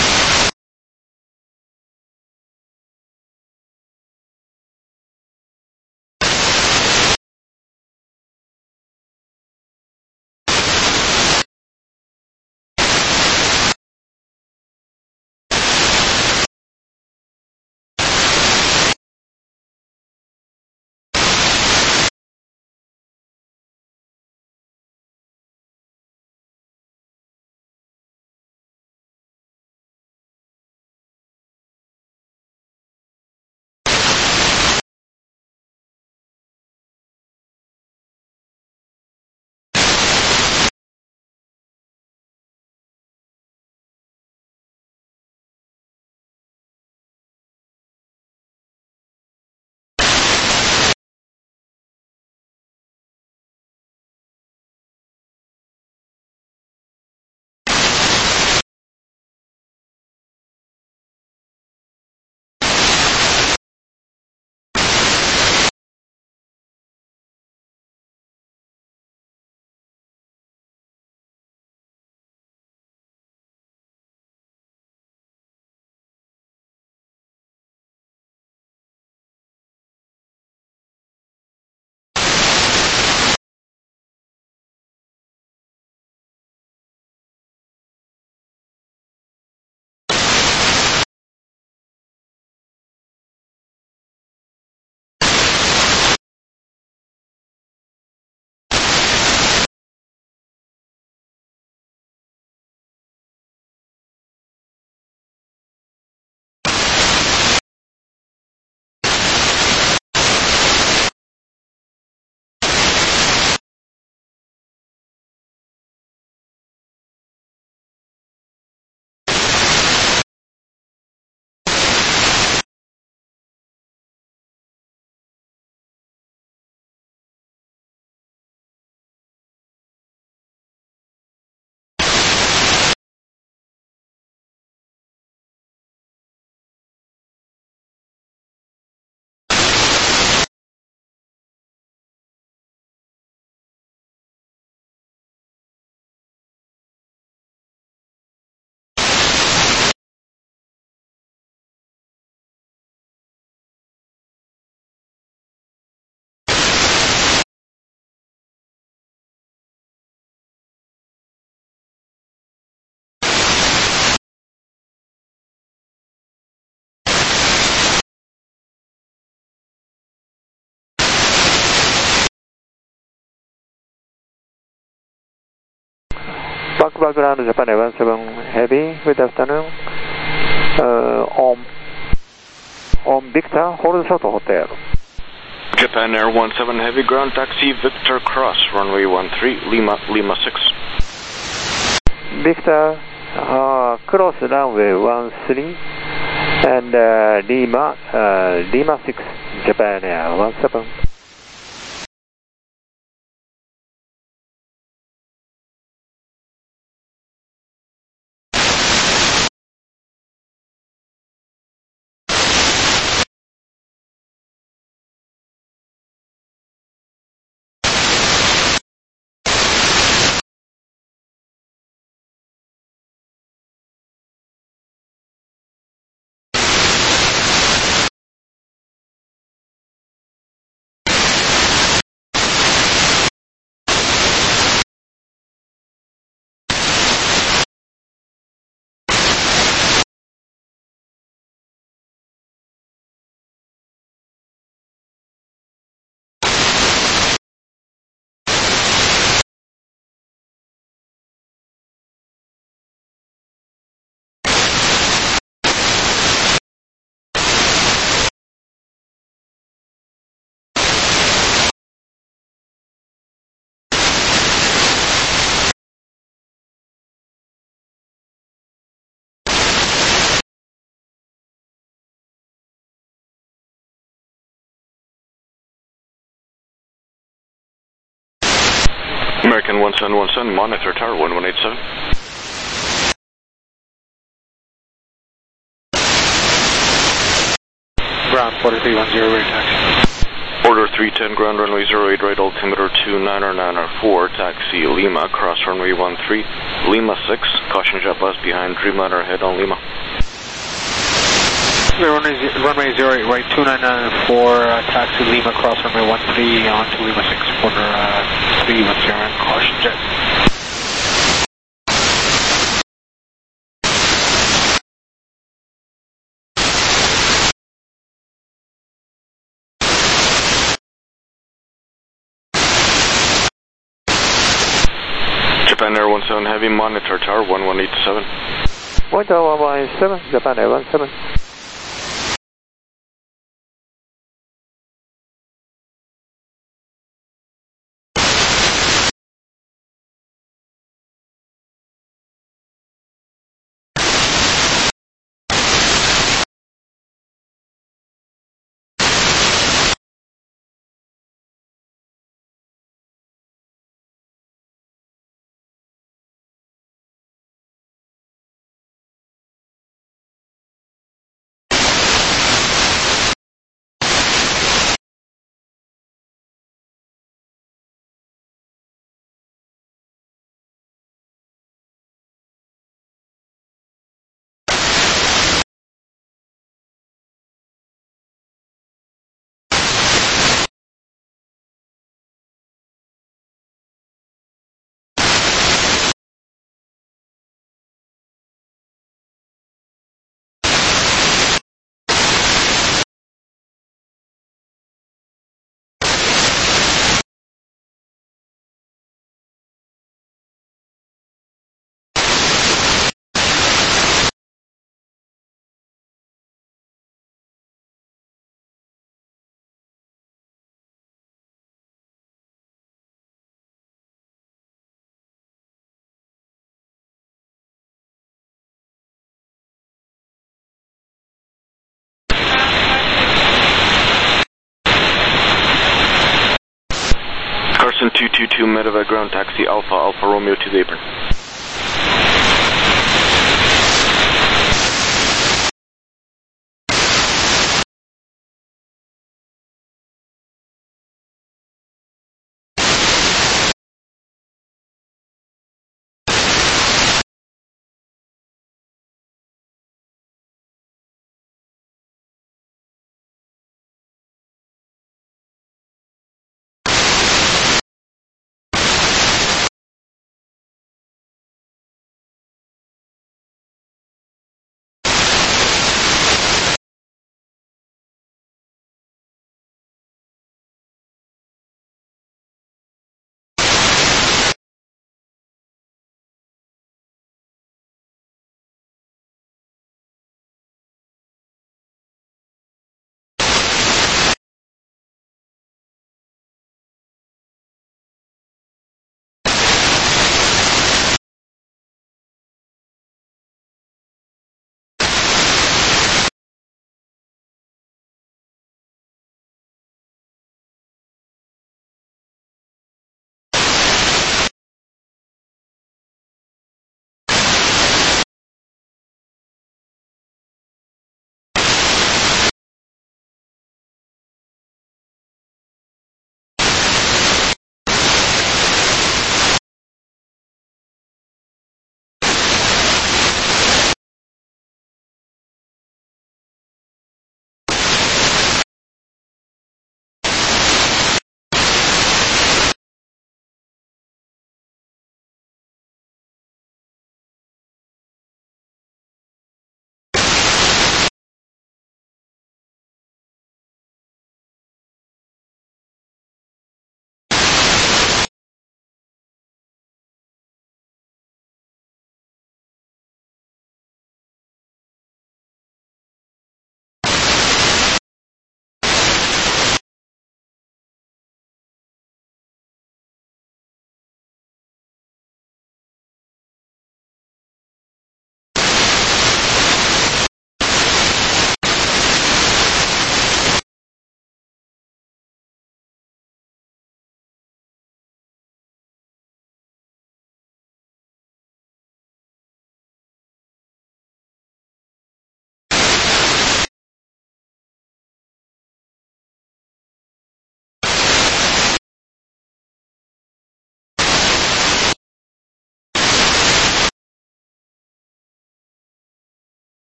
Vancouver ground, Japan 17 Heavy, good afternoon. On Victor, hold short hotel. Japan Air 17 Heavy, ground taxi Victor cross, runway 13, Lima, Lima 6. Victor, cross runway 13, and Lima 6, Japan Air 17. American 1717, monitor tower 1187. Ground 4310, ready taxi. Order 310, ground runway 08 right, altimeter 2994, taxi Lima, cross runway 13, Lima 6, caution jet blast behind, Dreamliner ahead on Lima. Runway 08 right, 2994, taxi Lima, cross runway 13 on to Lima 6, quarter 310, caution jet. Japan Air 17 Heavy, monitor tower 1187. Monitor 1187, Japan Air 17. Carson 222, medevac ground taxi Alpha Romeo to the apron.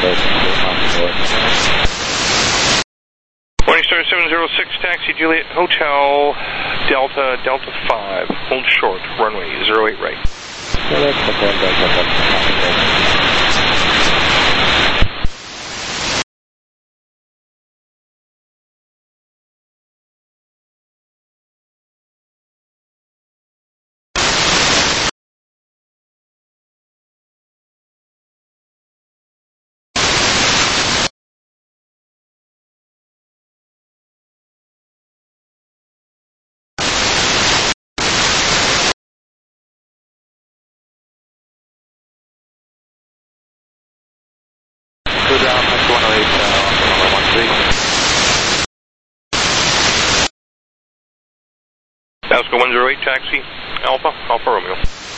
Morning Star 706, taxi Juliet Hotel, Delta 5, hold short, runway 08 right. Alaska 108, taxi, Alpha Romeo.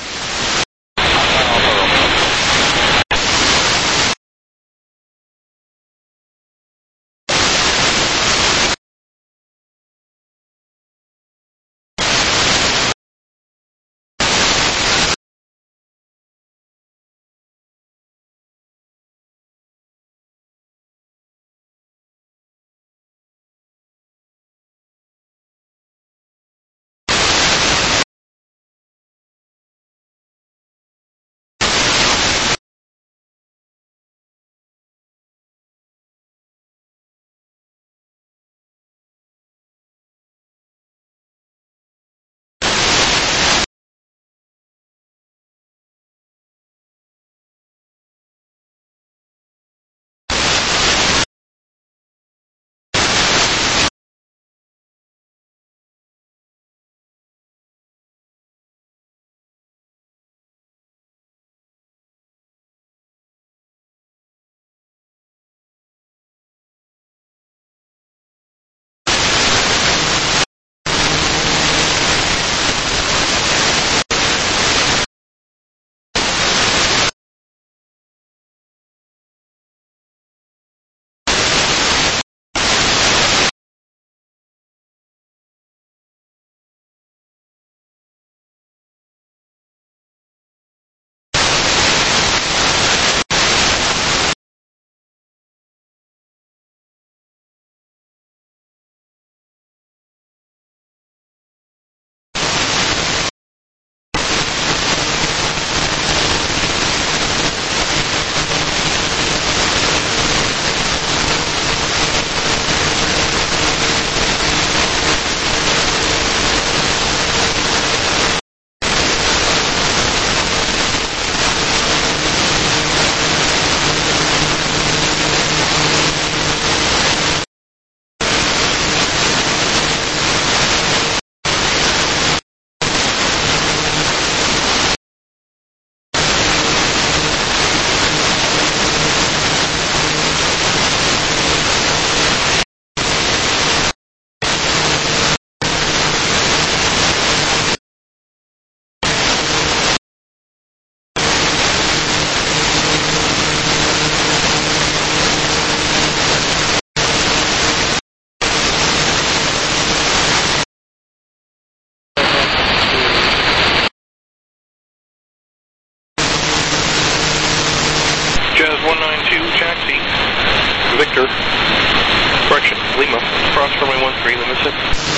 Jazz 192, taxi, Victor, correction, Lima, cross runway 13, limit 6.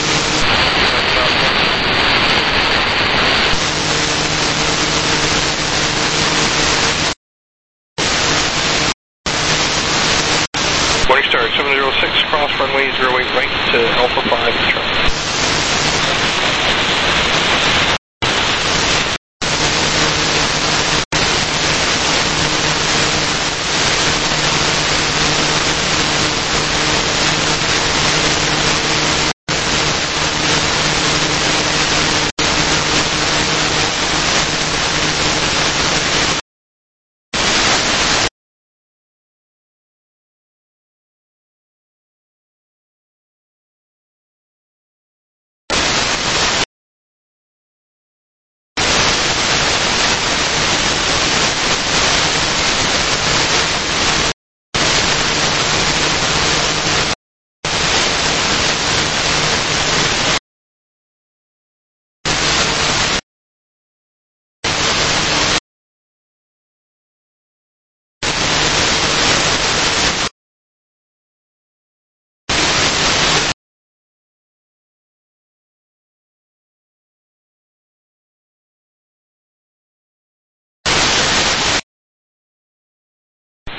Morning Star 706, cross runway 08 right to Alpha 5, Charlie.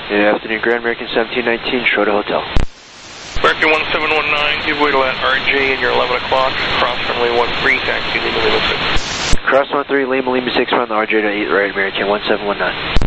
Good afternoon, Grand American 1719, Schroeder Hotel. American 1719, give way to that RJ and your 11 o'clock, cross runway 13, taxi Lima Lima 6. Cross 13, Lima Lima 6, on the RJ to 8 right, American 1719.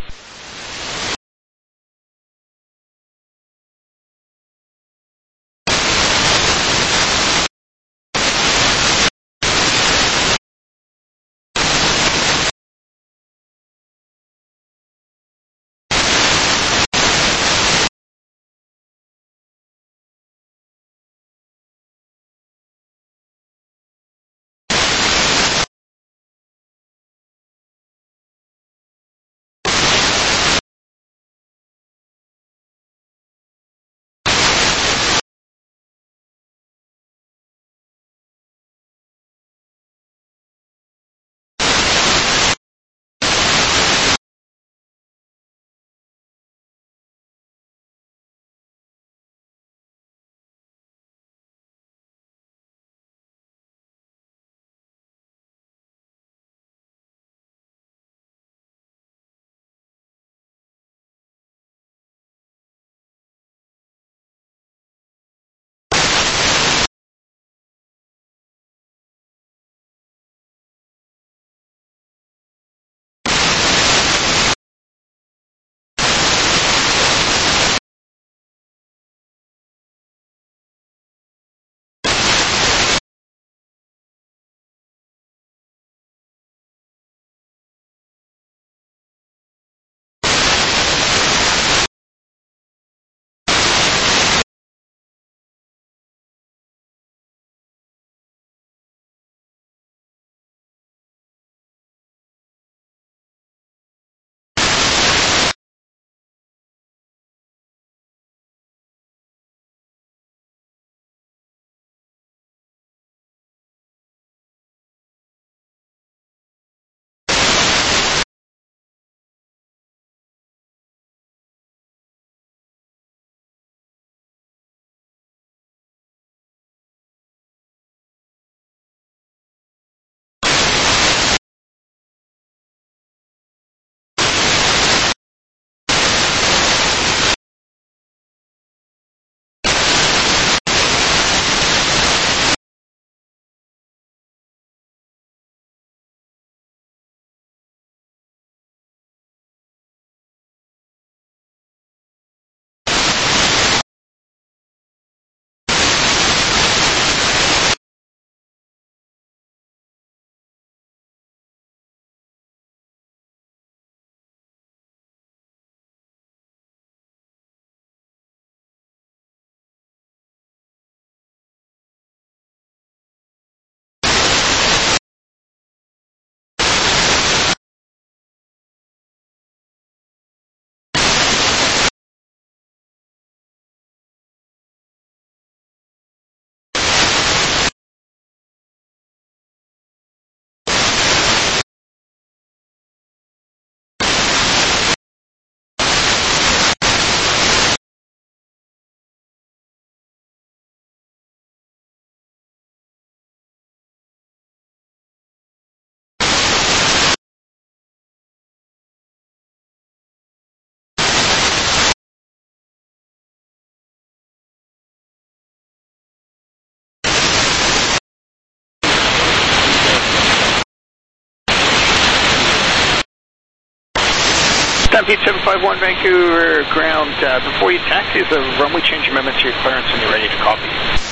Stampede 751 Vancouver ground. Before you taxi, the runway change amendment to your clearance when you're ready to copy.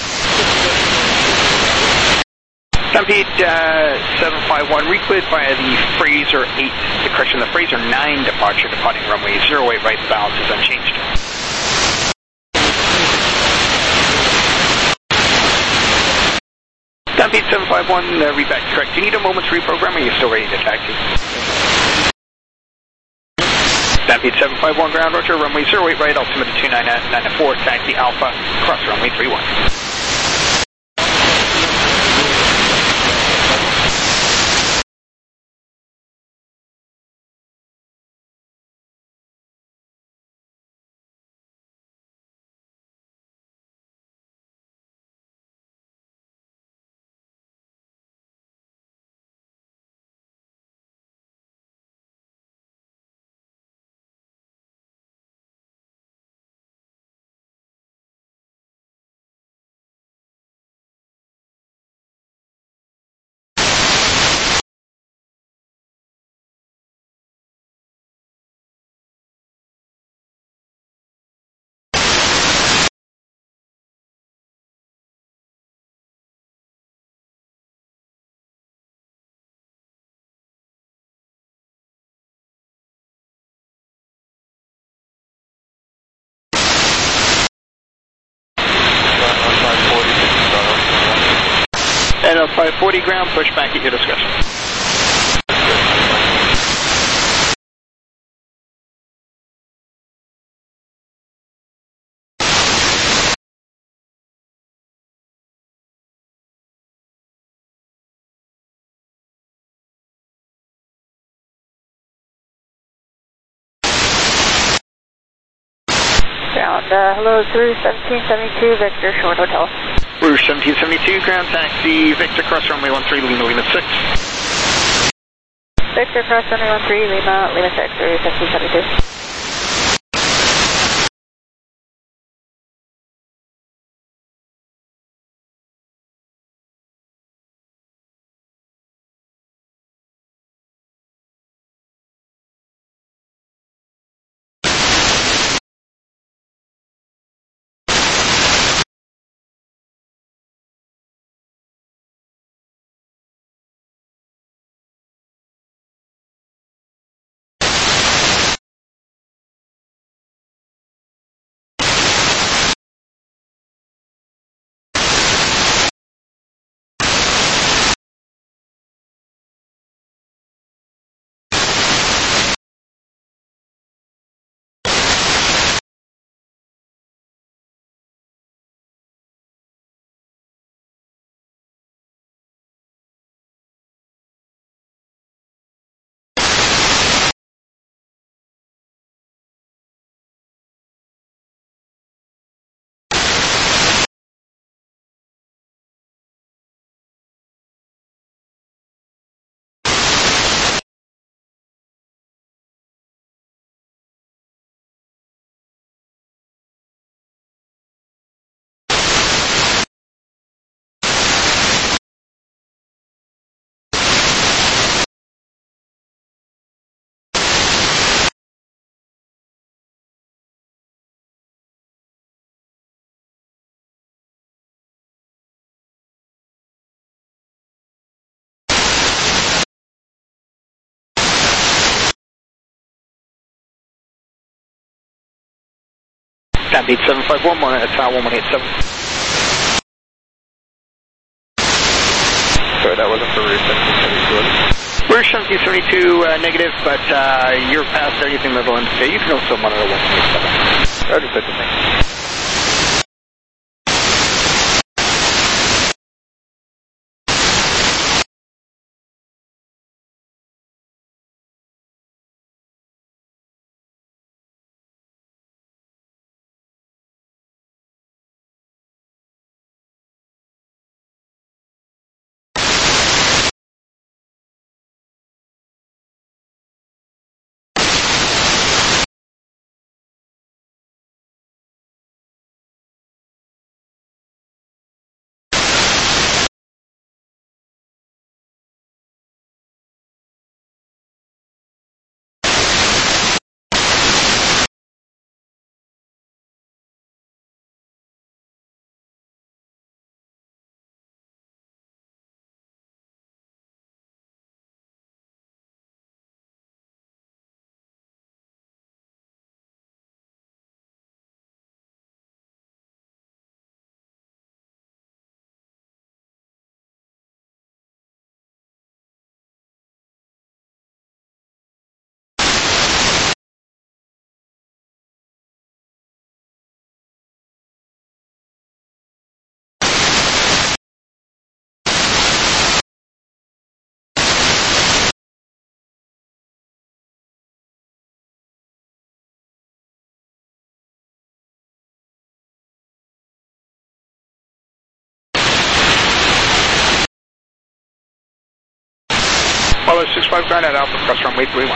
Stampede 751, recleared via the Fraser 8, correction, the Fraser 9 departure, departing runway 08 right, balance is unchanged. Stampede 751, read back correct. Do you need a moment's reprogram or are you still ready to taxi? Stampede 751 ground, roger, runway 08 right, altimeter 2994, taxi Alpha, cross runway 31. At 540 ground, push back at your discretion. Ground, hello, Rouge 1772, Victor, Short Hotel. Rouge 1772, ground taxi, Victor, cross runway 13, Lima, Lima 6. Victor, cross runway 13, Lima, Lima 6, Rouge 1772. Stampede 751, at Tower 1187. Sorry, that wasn't for Rouge 1772. Rouge 1772, negative, but you're past everything they're going to say. You can also monitor 187. Roger, good to me. Apollo 65 ground at Alpha, cross runway 31.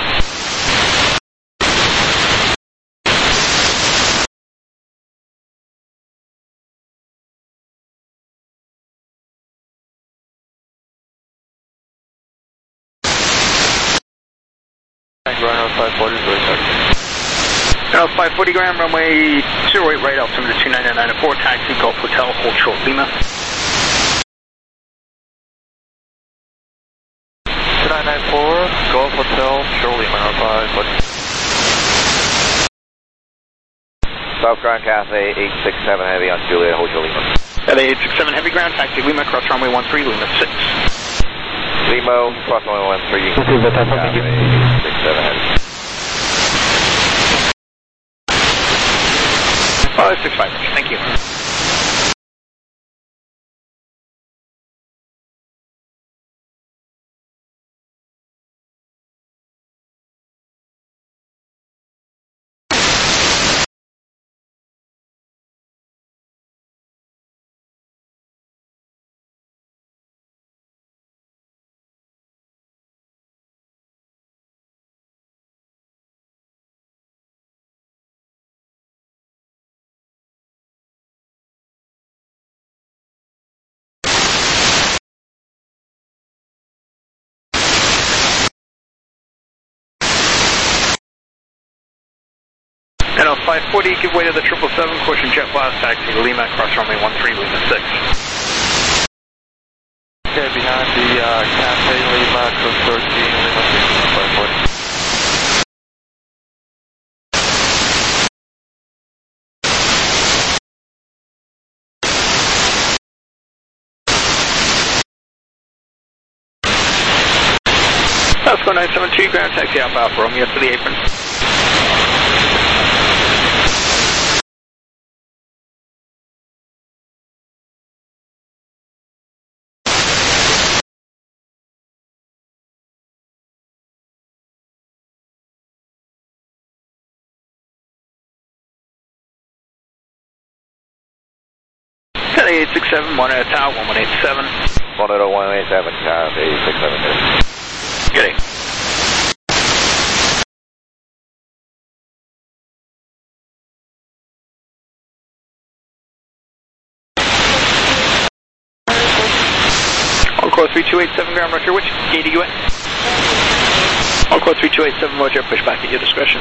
Ground 540, really sorry. 540 ground, runway 08 right, altimeter 29994, taxi, Gulf Hotel, hold short Lima. 2994, Gulf Hotel, short Lima, 540. South Ground Cathay 867 Heavy on Juliet, hold your Lima. At LA 867 Heavy ground taxi Lima cross runway 13 Lima 6. Lima cross runway 13. 67 Heavy. 65, thank you. And on 540, give way to the 777, caution jet blast, taxi Lima, cross runway 13, Lima 6. Okay, behind the Cathay Lima, cross 13, Lima 6, 540. Let's go 972, ground taxi Alpha Alpha Romeo to the apron. LA 867, 1 Tau 1187. 10187, LA 867. Good day. Encore 3287, ground roger, which gate are you at? Encore 3287, roger, push back at your discretion.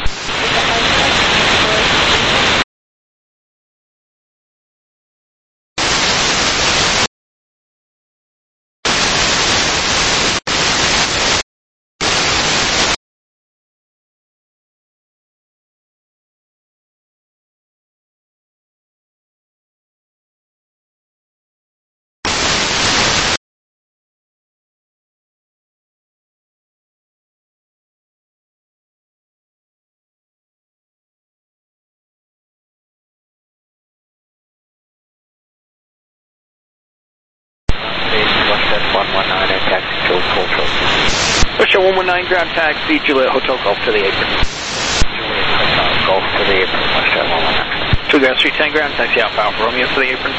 Russia 119, ground taxi, Juliet Hotel Golf to the apron. Juliet Hotel Golf to the apron, Russia 119. 2 Gas 310, ground taxi Alpha Alpha Romeo to the apron.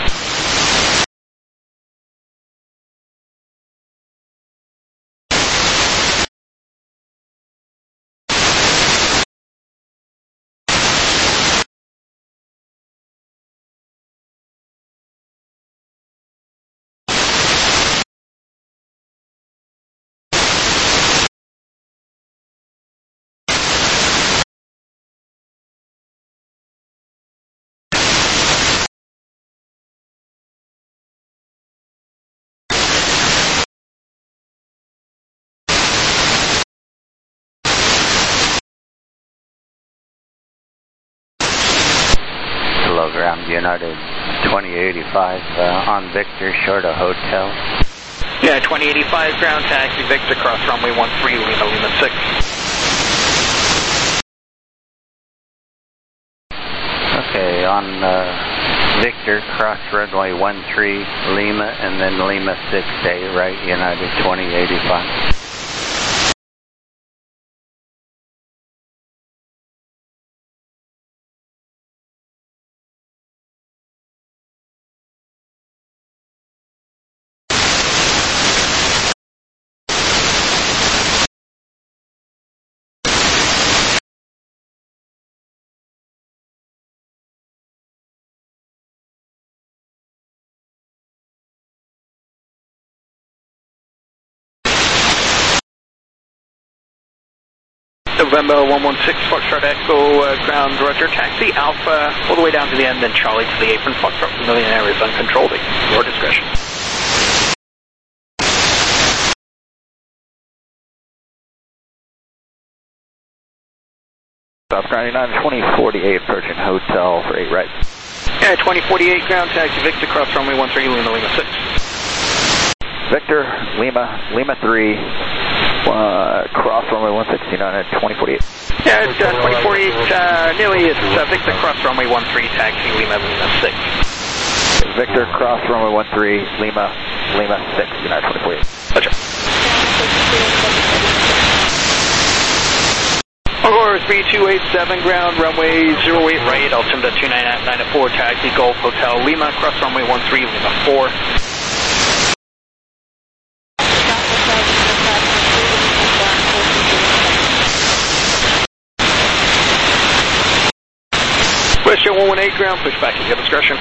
Ground United 2085 on Victor, short of hotel. Yeah, 2085 ground taxi Victor, cross runway 13 Lima Lima 6. Okay, on Victor, cross runway 13 Lima and then Lima 6A, right, United 2085. November 116, Foxtrot Echo, ground roger, taxi Alpha, all the way down to the end, then Charlie to the apron. Foxtrot Millionaire is uncontrolled, your discretion. South 99, 2048, approaching hotel for 8 right. Yeah, 2048 ground taxi Victor, cross runway 13, Lima, Lima 6. Victor, Lima 3, cross runway 169 at 2048. Yeah, 2048, nearly, it's Victor, cross runway 13, taxi Lima, Lima 6. Victor, cross runway 13, Lima 6, United 2048. Gotcha. Encore 3287, ground runway 08 right, altimeter 299 taxi Golf Hotel Lima, cross runway 13, Lima 4. Question 118 ground, push back at your discretion.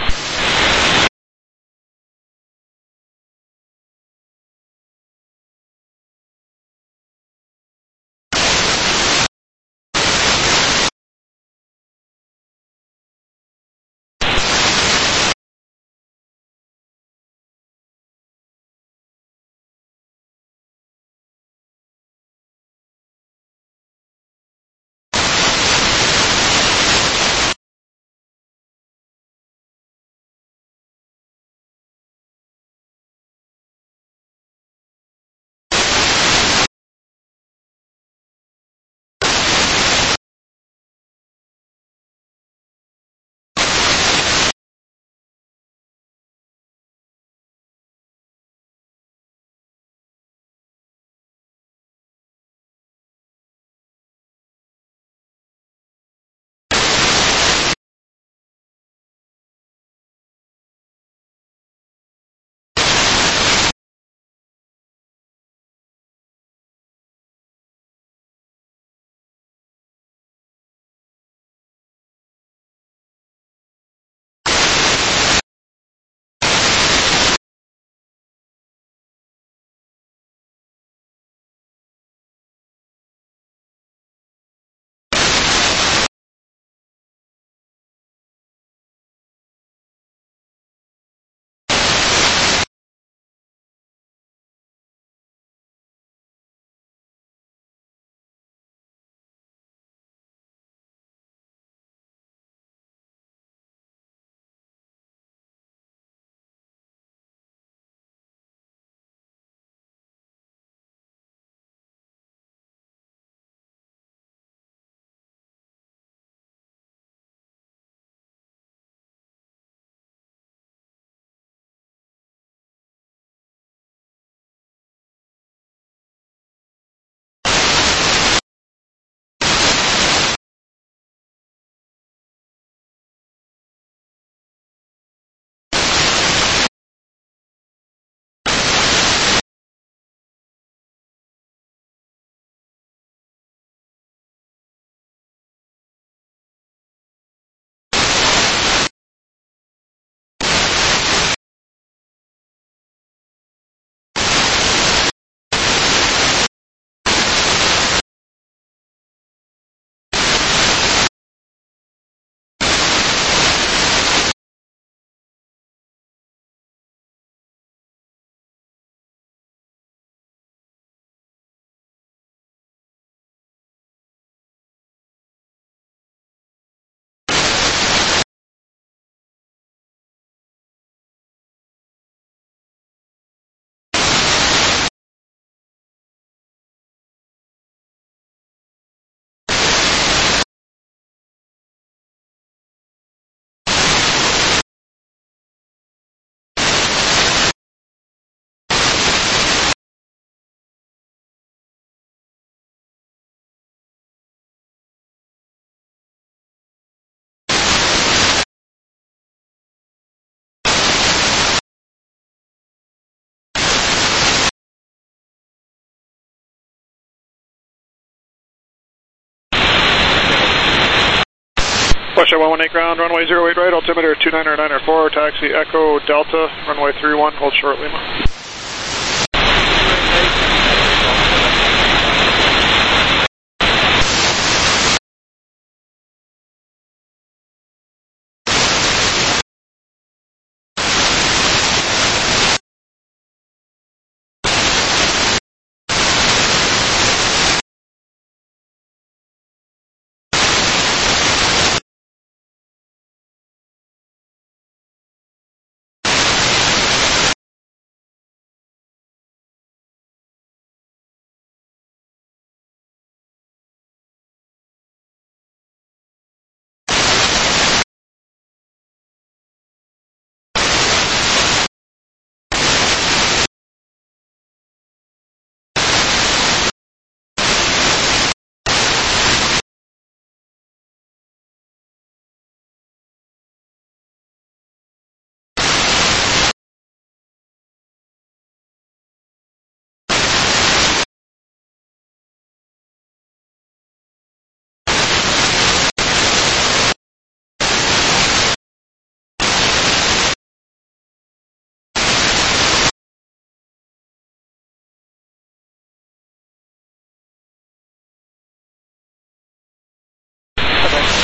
Russia 118 ground, runway 08 right, altimeter 299 taxi Echo Delta, runway 31, hold short Lima.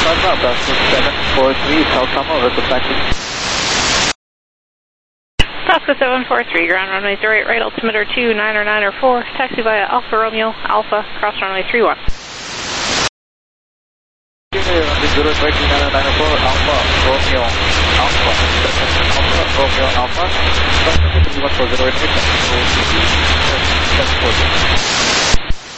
Pasco 743, South Tower, request taxi. Pasco 743, ground runway 08 right, altimeter 29904, taxi via Alpha Romeo, Alpha, cross runway 31. Runway 08 right, 29904, Alpha, Romeo, Alpha, Alpha, Romeo, Alpha, cross runway 31 for 08 right, 740.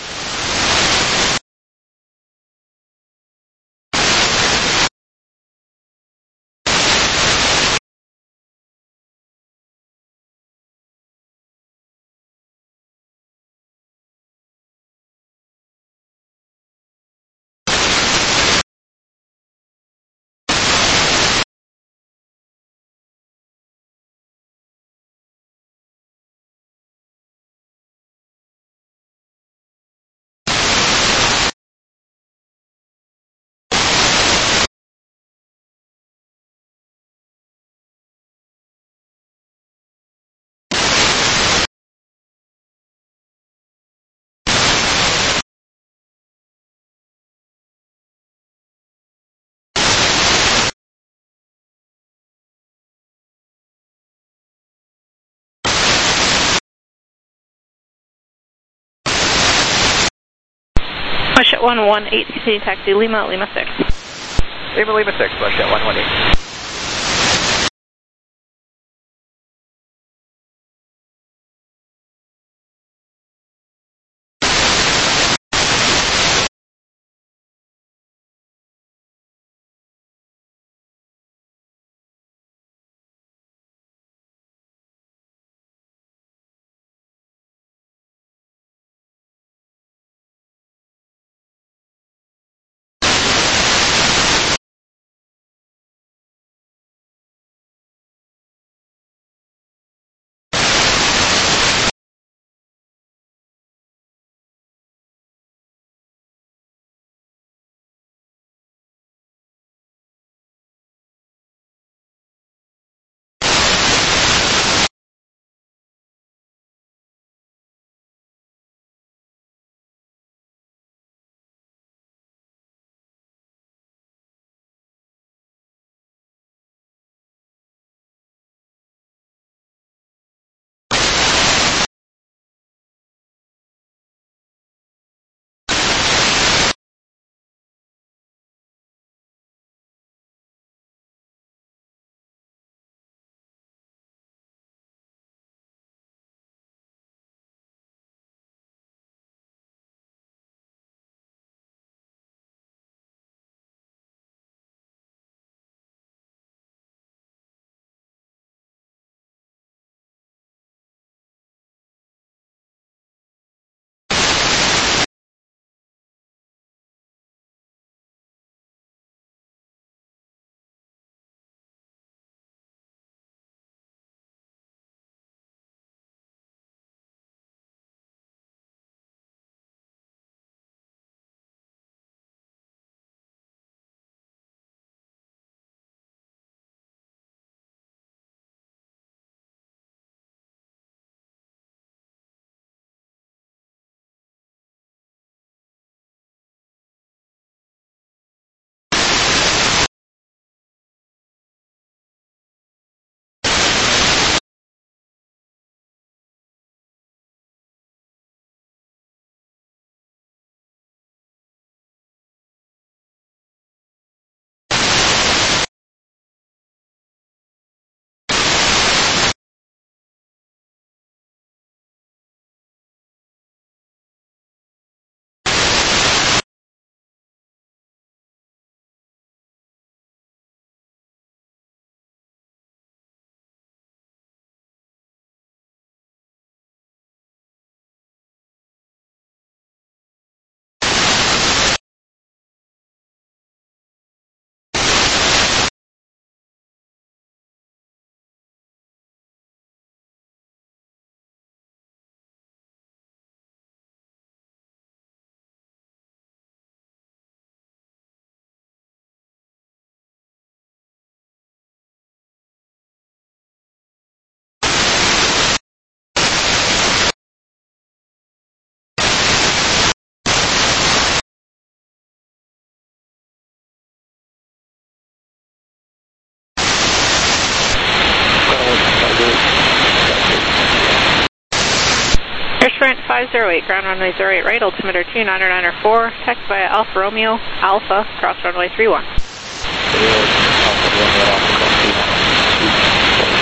Westjet 118, continue taxi Lima, Lima 6. Lima 6, Westjet 118. 508, ground runway 08 right, altimeter 2994, taxi via Alfa Romeo, Alpha, cross runway 31. Alfa Romeo, Alpha, cross 31.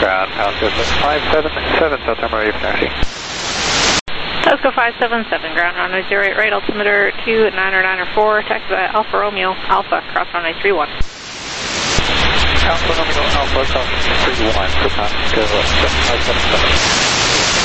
Ground, Alaska 577, Delta Maria taxi. Let's go 577, ground runway 08 right, altimeter 2994, taxi by Alfa Romeo Alpha, cross runway 31. Alfa Romeo Alpha, cross 31, for contact 7577.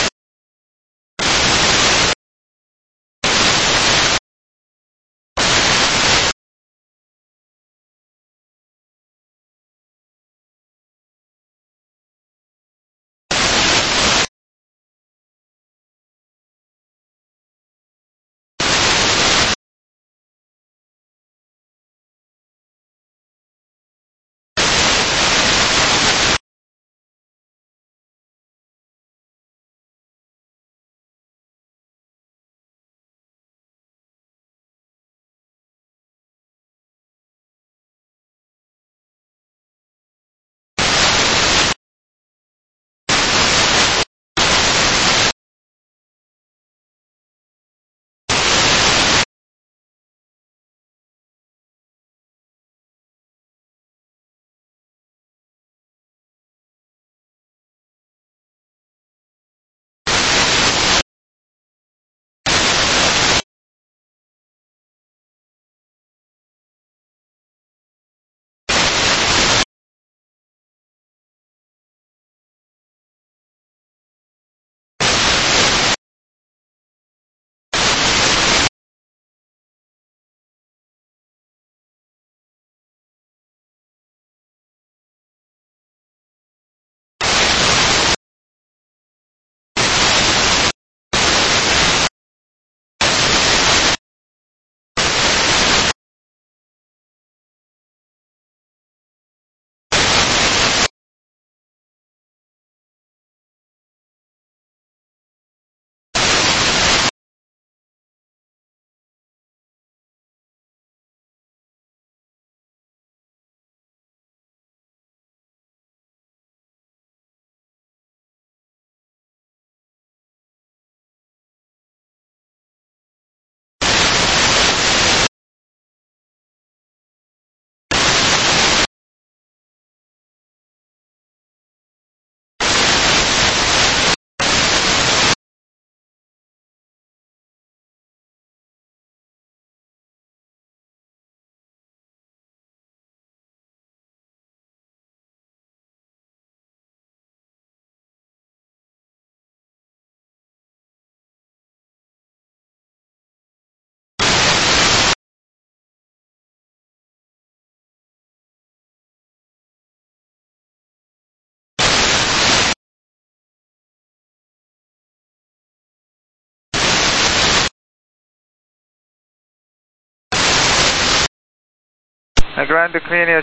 Grand Clean Air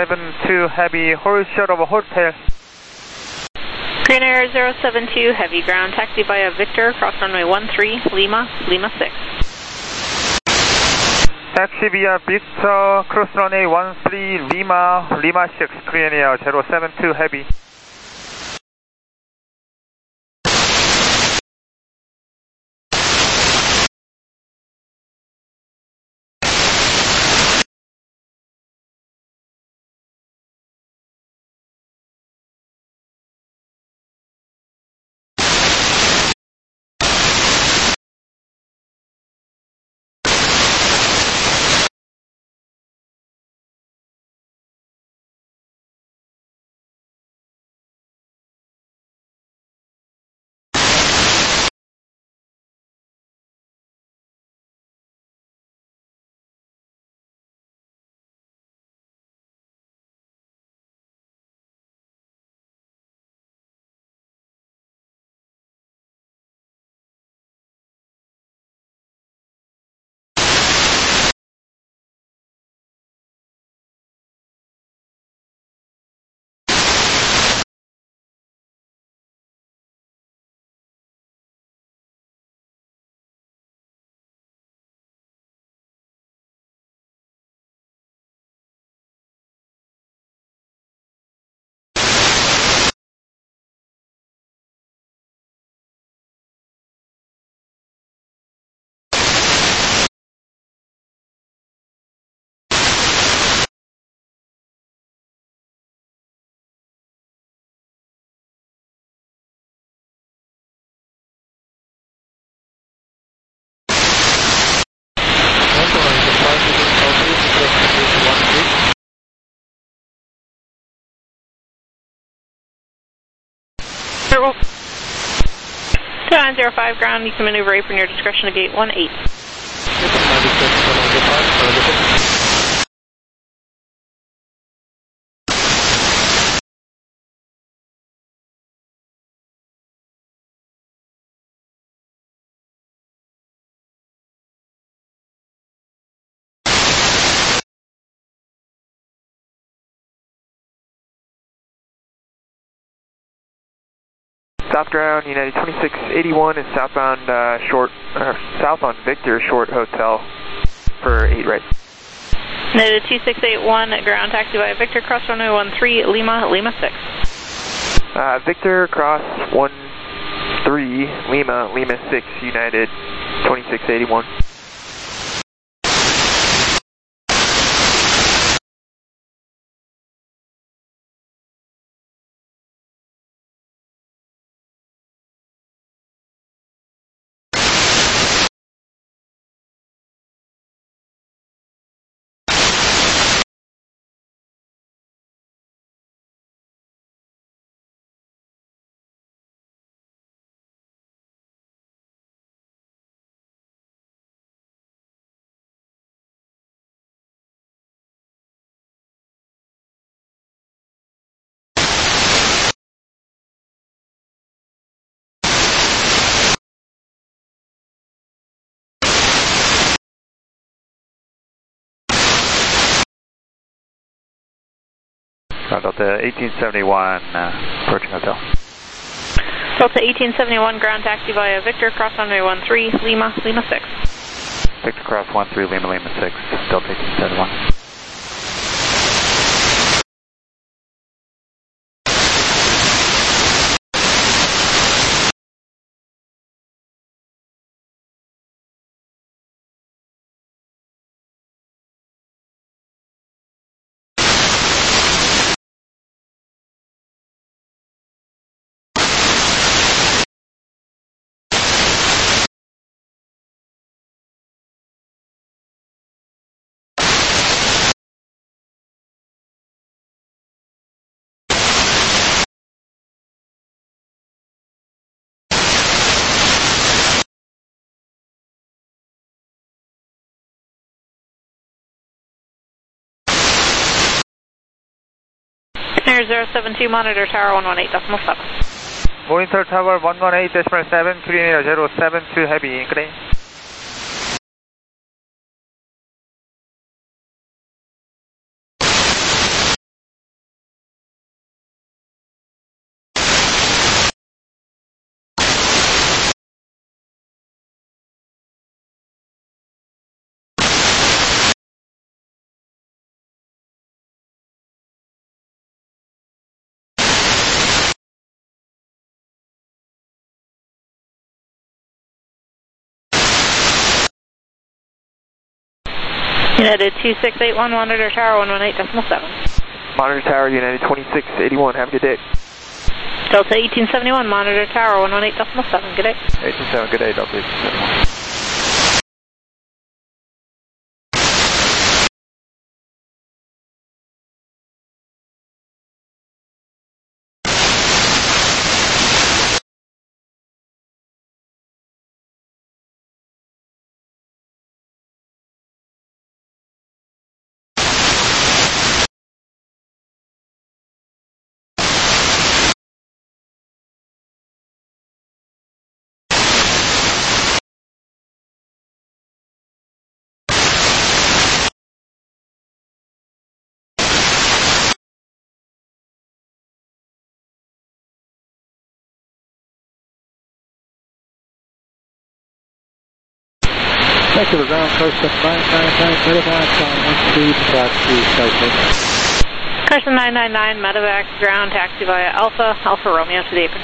072 Heavy, hold short of a hotel. Clean Air 072 Heavy, ground taxi via Victor, cross runway 13, Lima, Lima 6. Taxi via Victor, cross runway 13, Lima, Lima 6, Clean Air 072 Heavy. 2905 ground, you can maneuver apron your discretion to gate 18. South ground, United 2681 is southbound south on Victor, short hotel for 8 right. United 2681 ground taxi via Victor, cross runway 13, Lima, Lima 6. Victor, cross 13, Lima, Lima 6, United 2681. Delta 1871, approaching hotel. Delta 1871, ground taxi via Victor, cross runway 13, Lima, Lima 6. Victor cross 13, Lima, Lima 6, Delta 1871. Air 072, monitor tower 118.7. Monitor tower 118.7, clean air 072 heavy, good day. United 2681, monitor tower 118.7. Monitor tower, United 2681, have a good day. Delta 1871, monitor tower 118.7, good day. 187, good day, Delta 1871. Back to the ground, Carson 999, medevac on 13, taxi, Skype. Carson 999, medevac, ground taxi via Alpha, Alpha Romeo to the apron.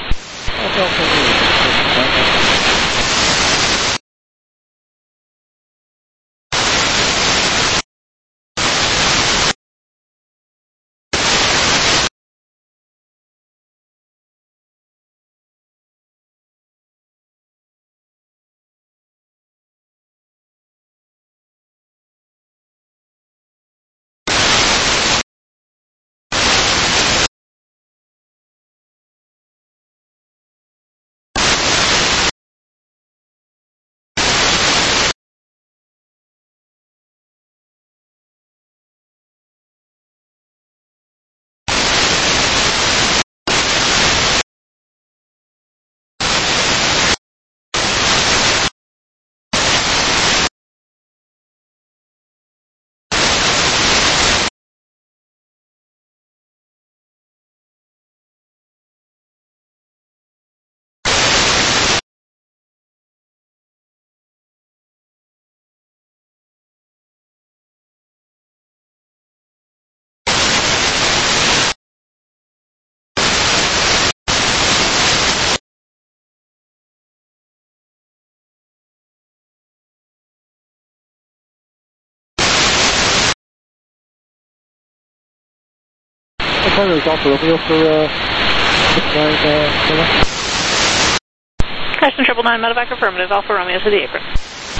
Partner is Alfa Romeo for 69, Crescent 999 medevac affirmative, Alfa Romeo to the apron.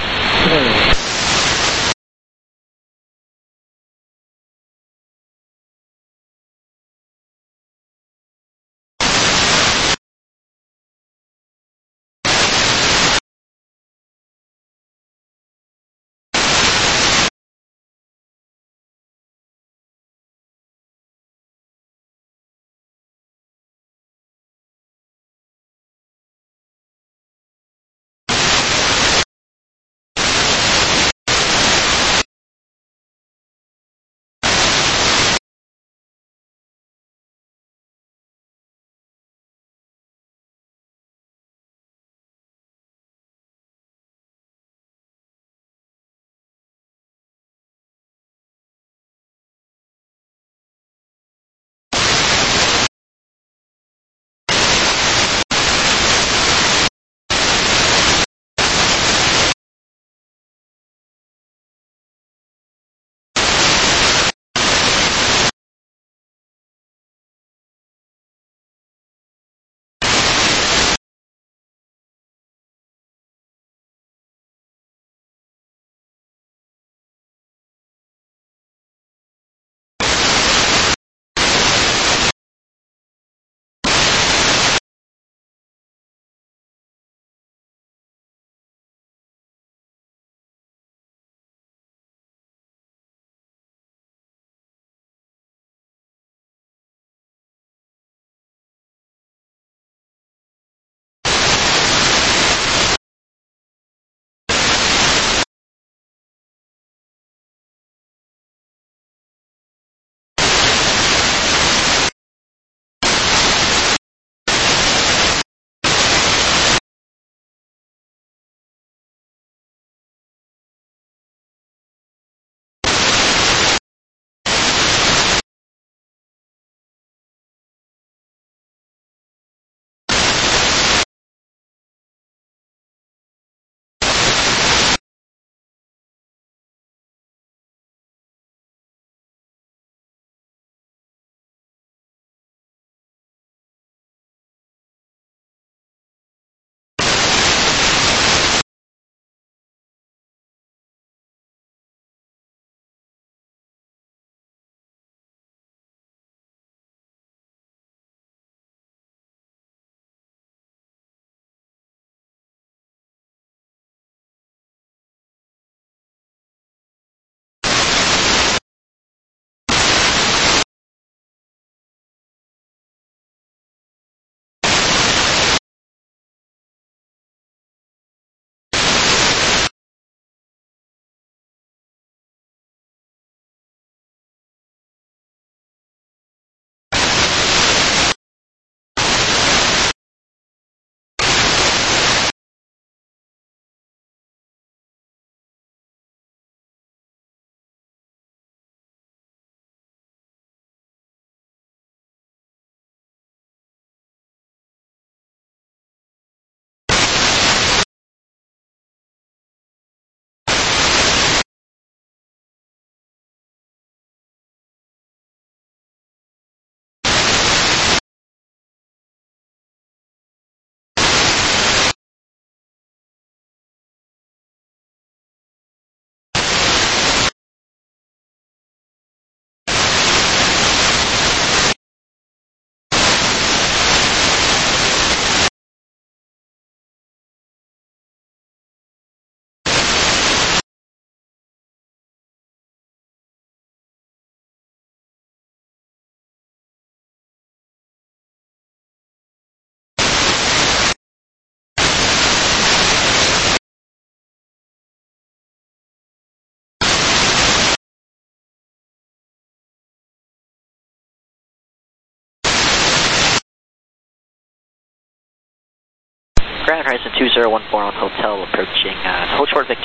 Grand Horizon 2014 on Hotel approaching, hold short Victor.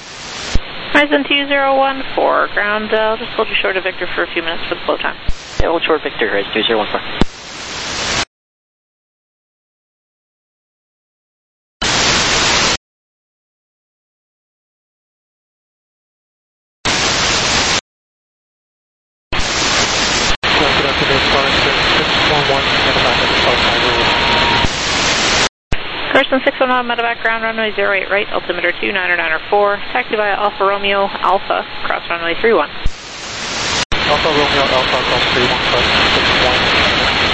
Horizon 2014, ground, I'll just hold you short of Victor for a few minutes for the flow time. Yeah, hold short Victor, Horizon 2014. Good afternoon, Person 611 medevac ground runway 08 right, altimeter 2994, taxi via Alfa Romeo Alpha, cross runway 31. Alfa Romeo Alpha, cross 31, cross 61.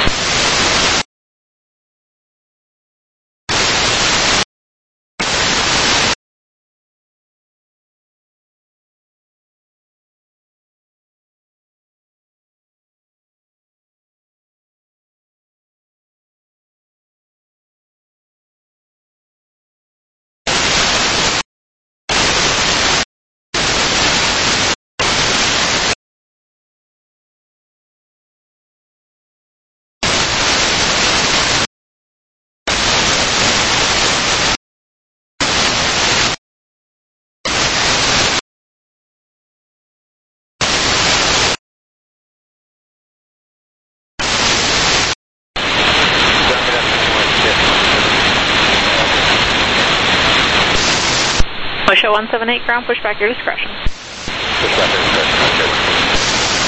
Show 178 ground, push back your discretion. Push back your discretion, okay.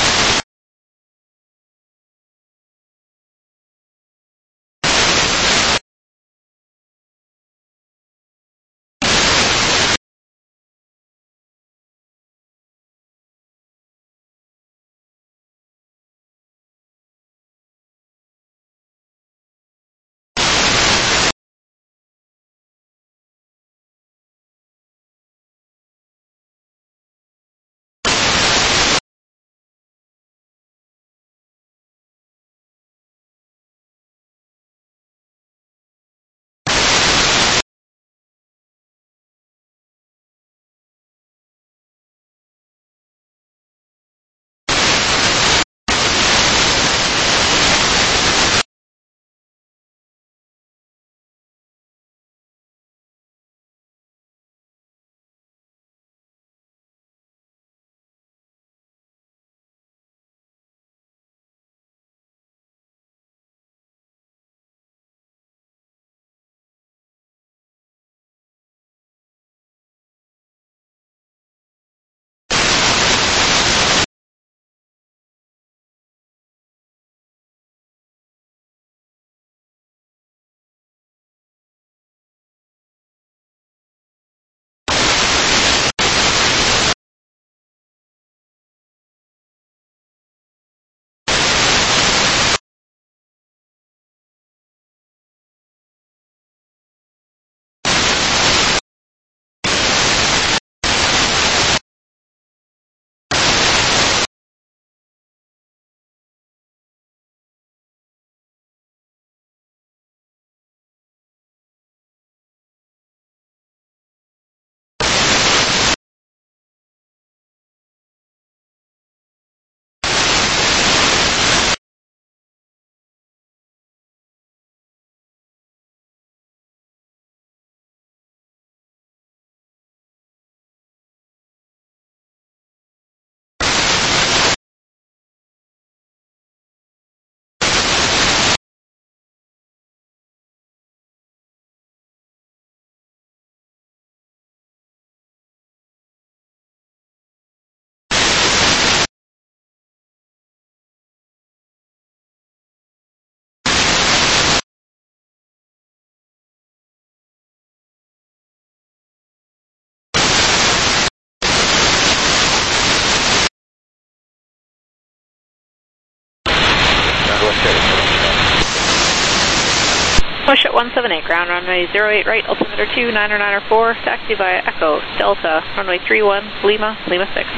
Push at 178, ground runway 08 right, altimeter 2994, taxi via Echo, Delta, runway 31, Lima, Lima 6.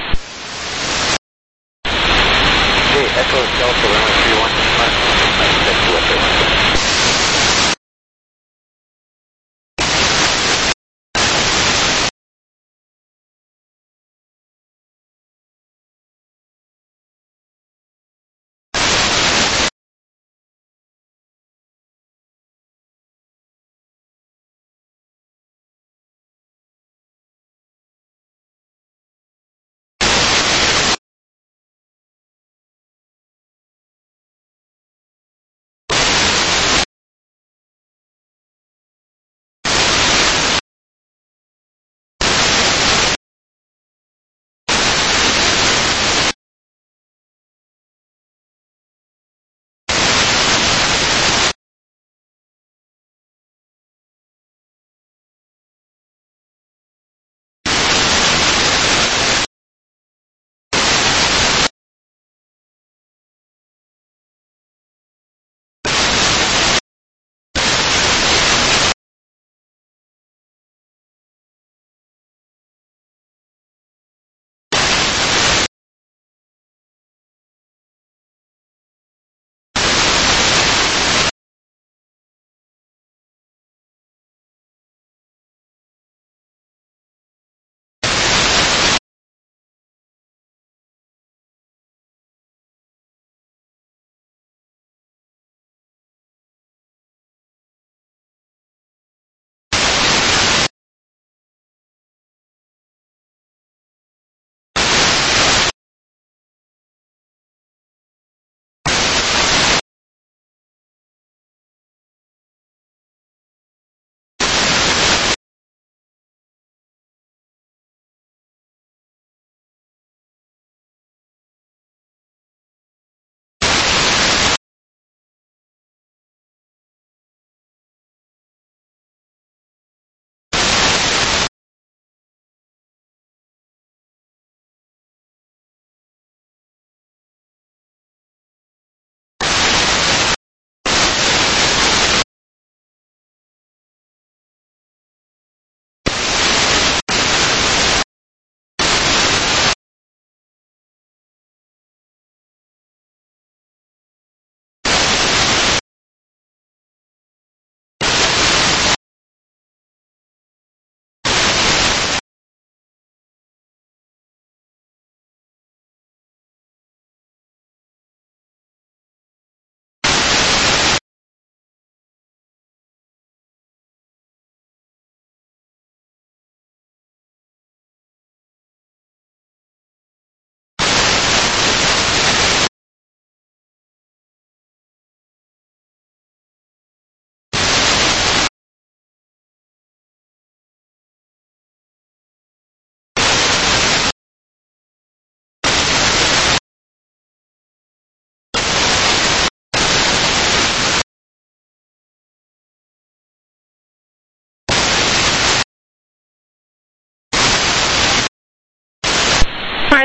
Okay, Echo, Delta, runway 31,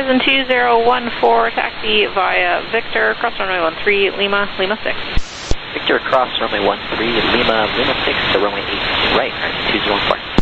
Horizon 2014, taxi via Victor, cross runway 13, Lima, Lima 6. Victor, cross runway 13, Lima, Lima 6 to runway 8, right, Horizon 2014.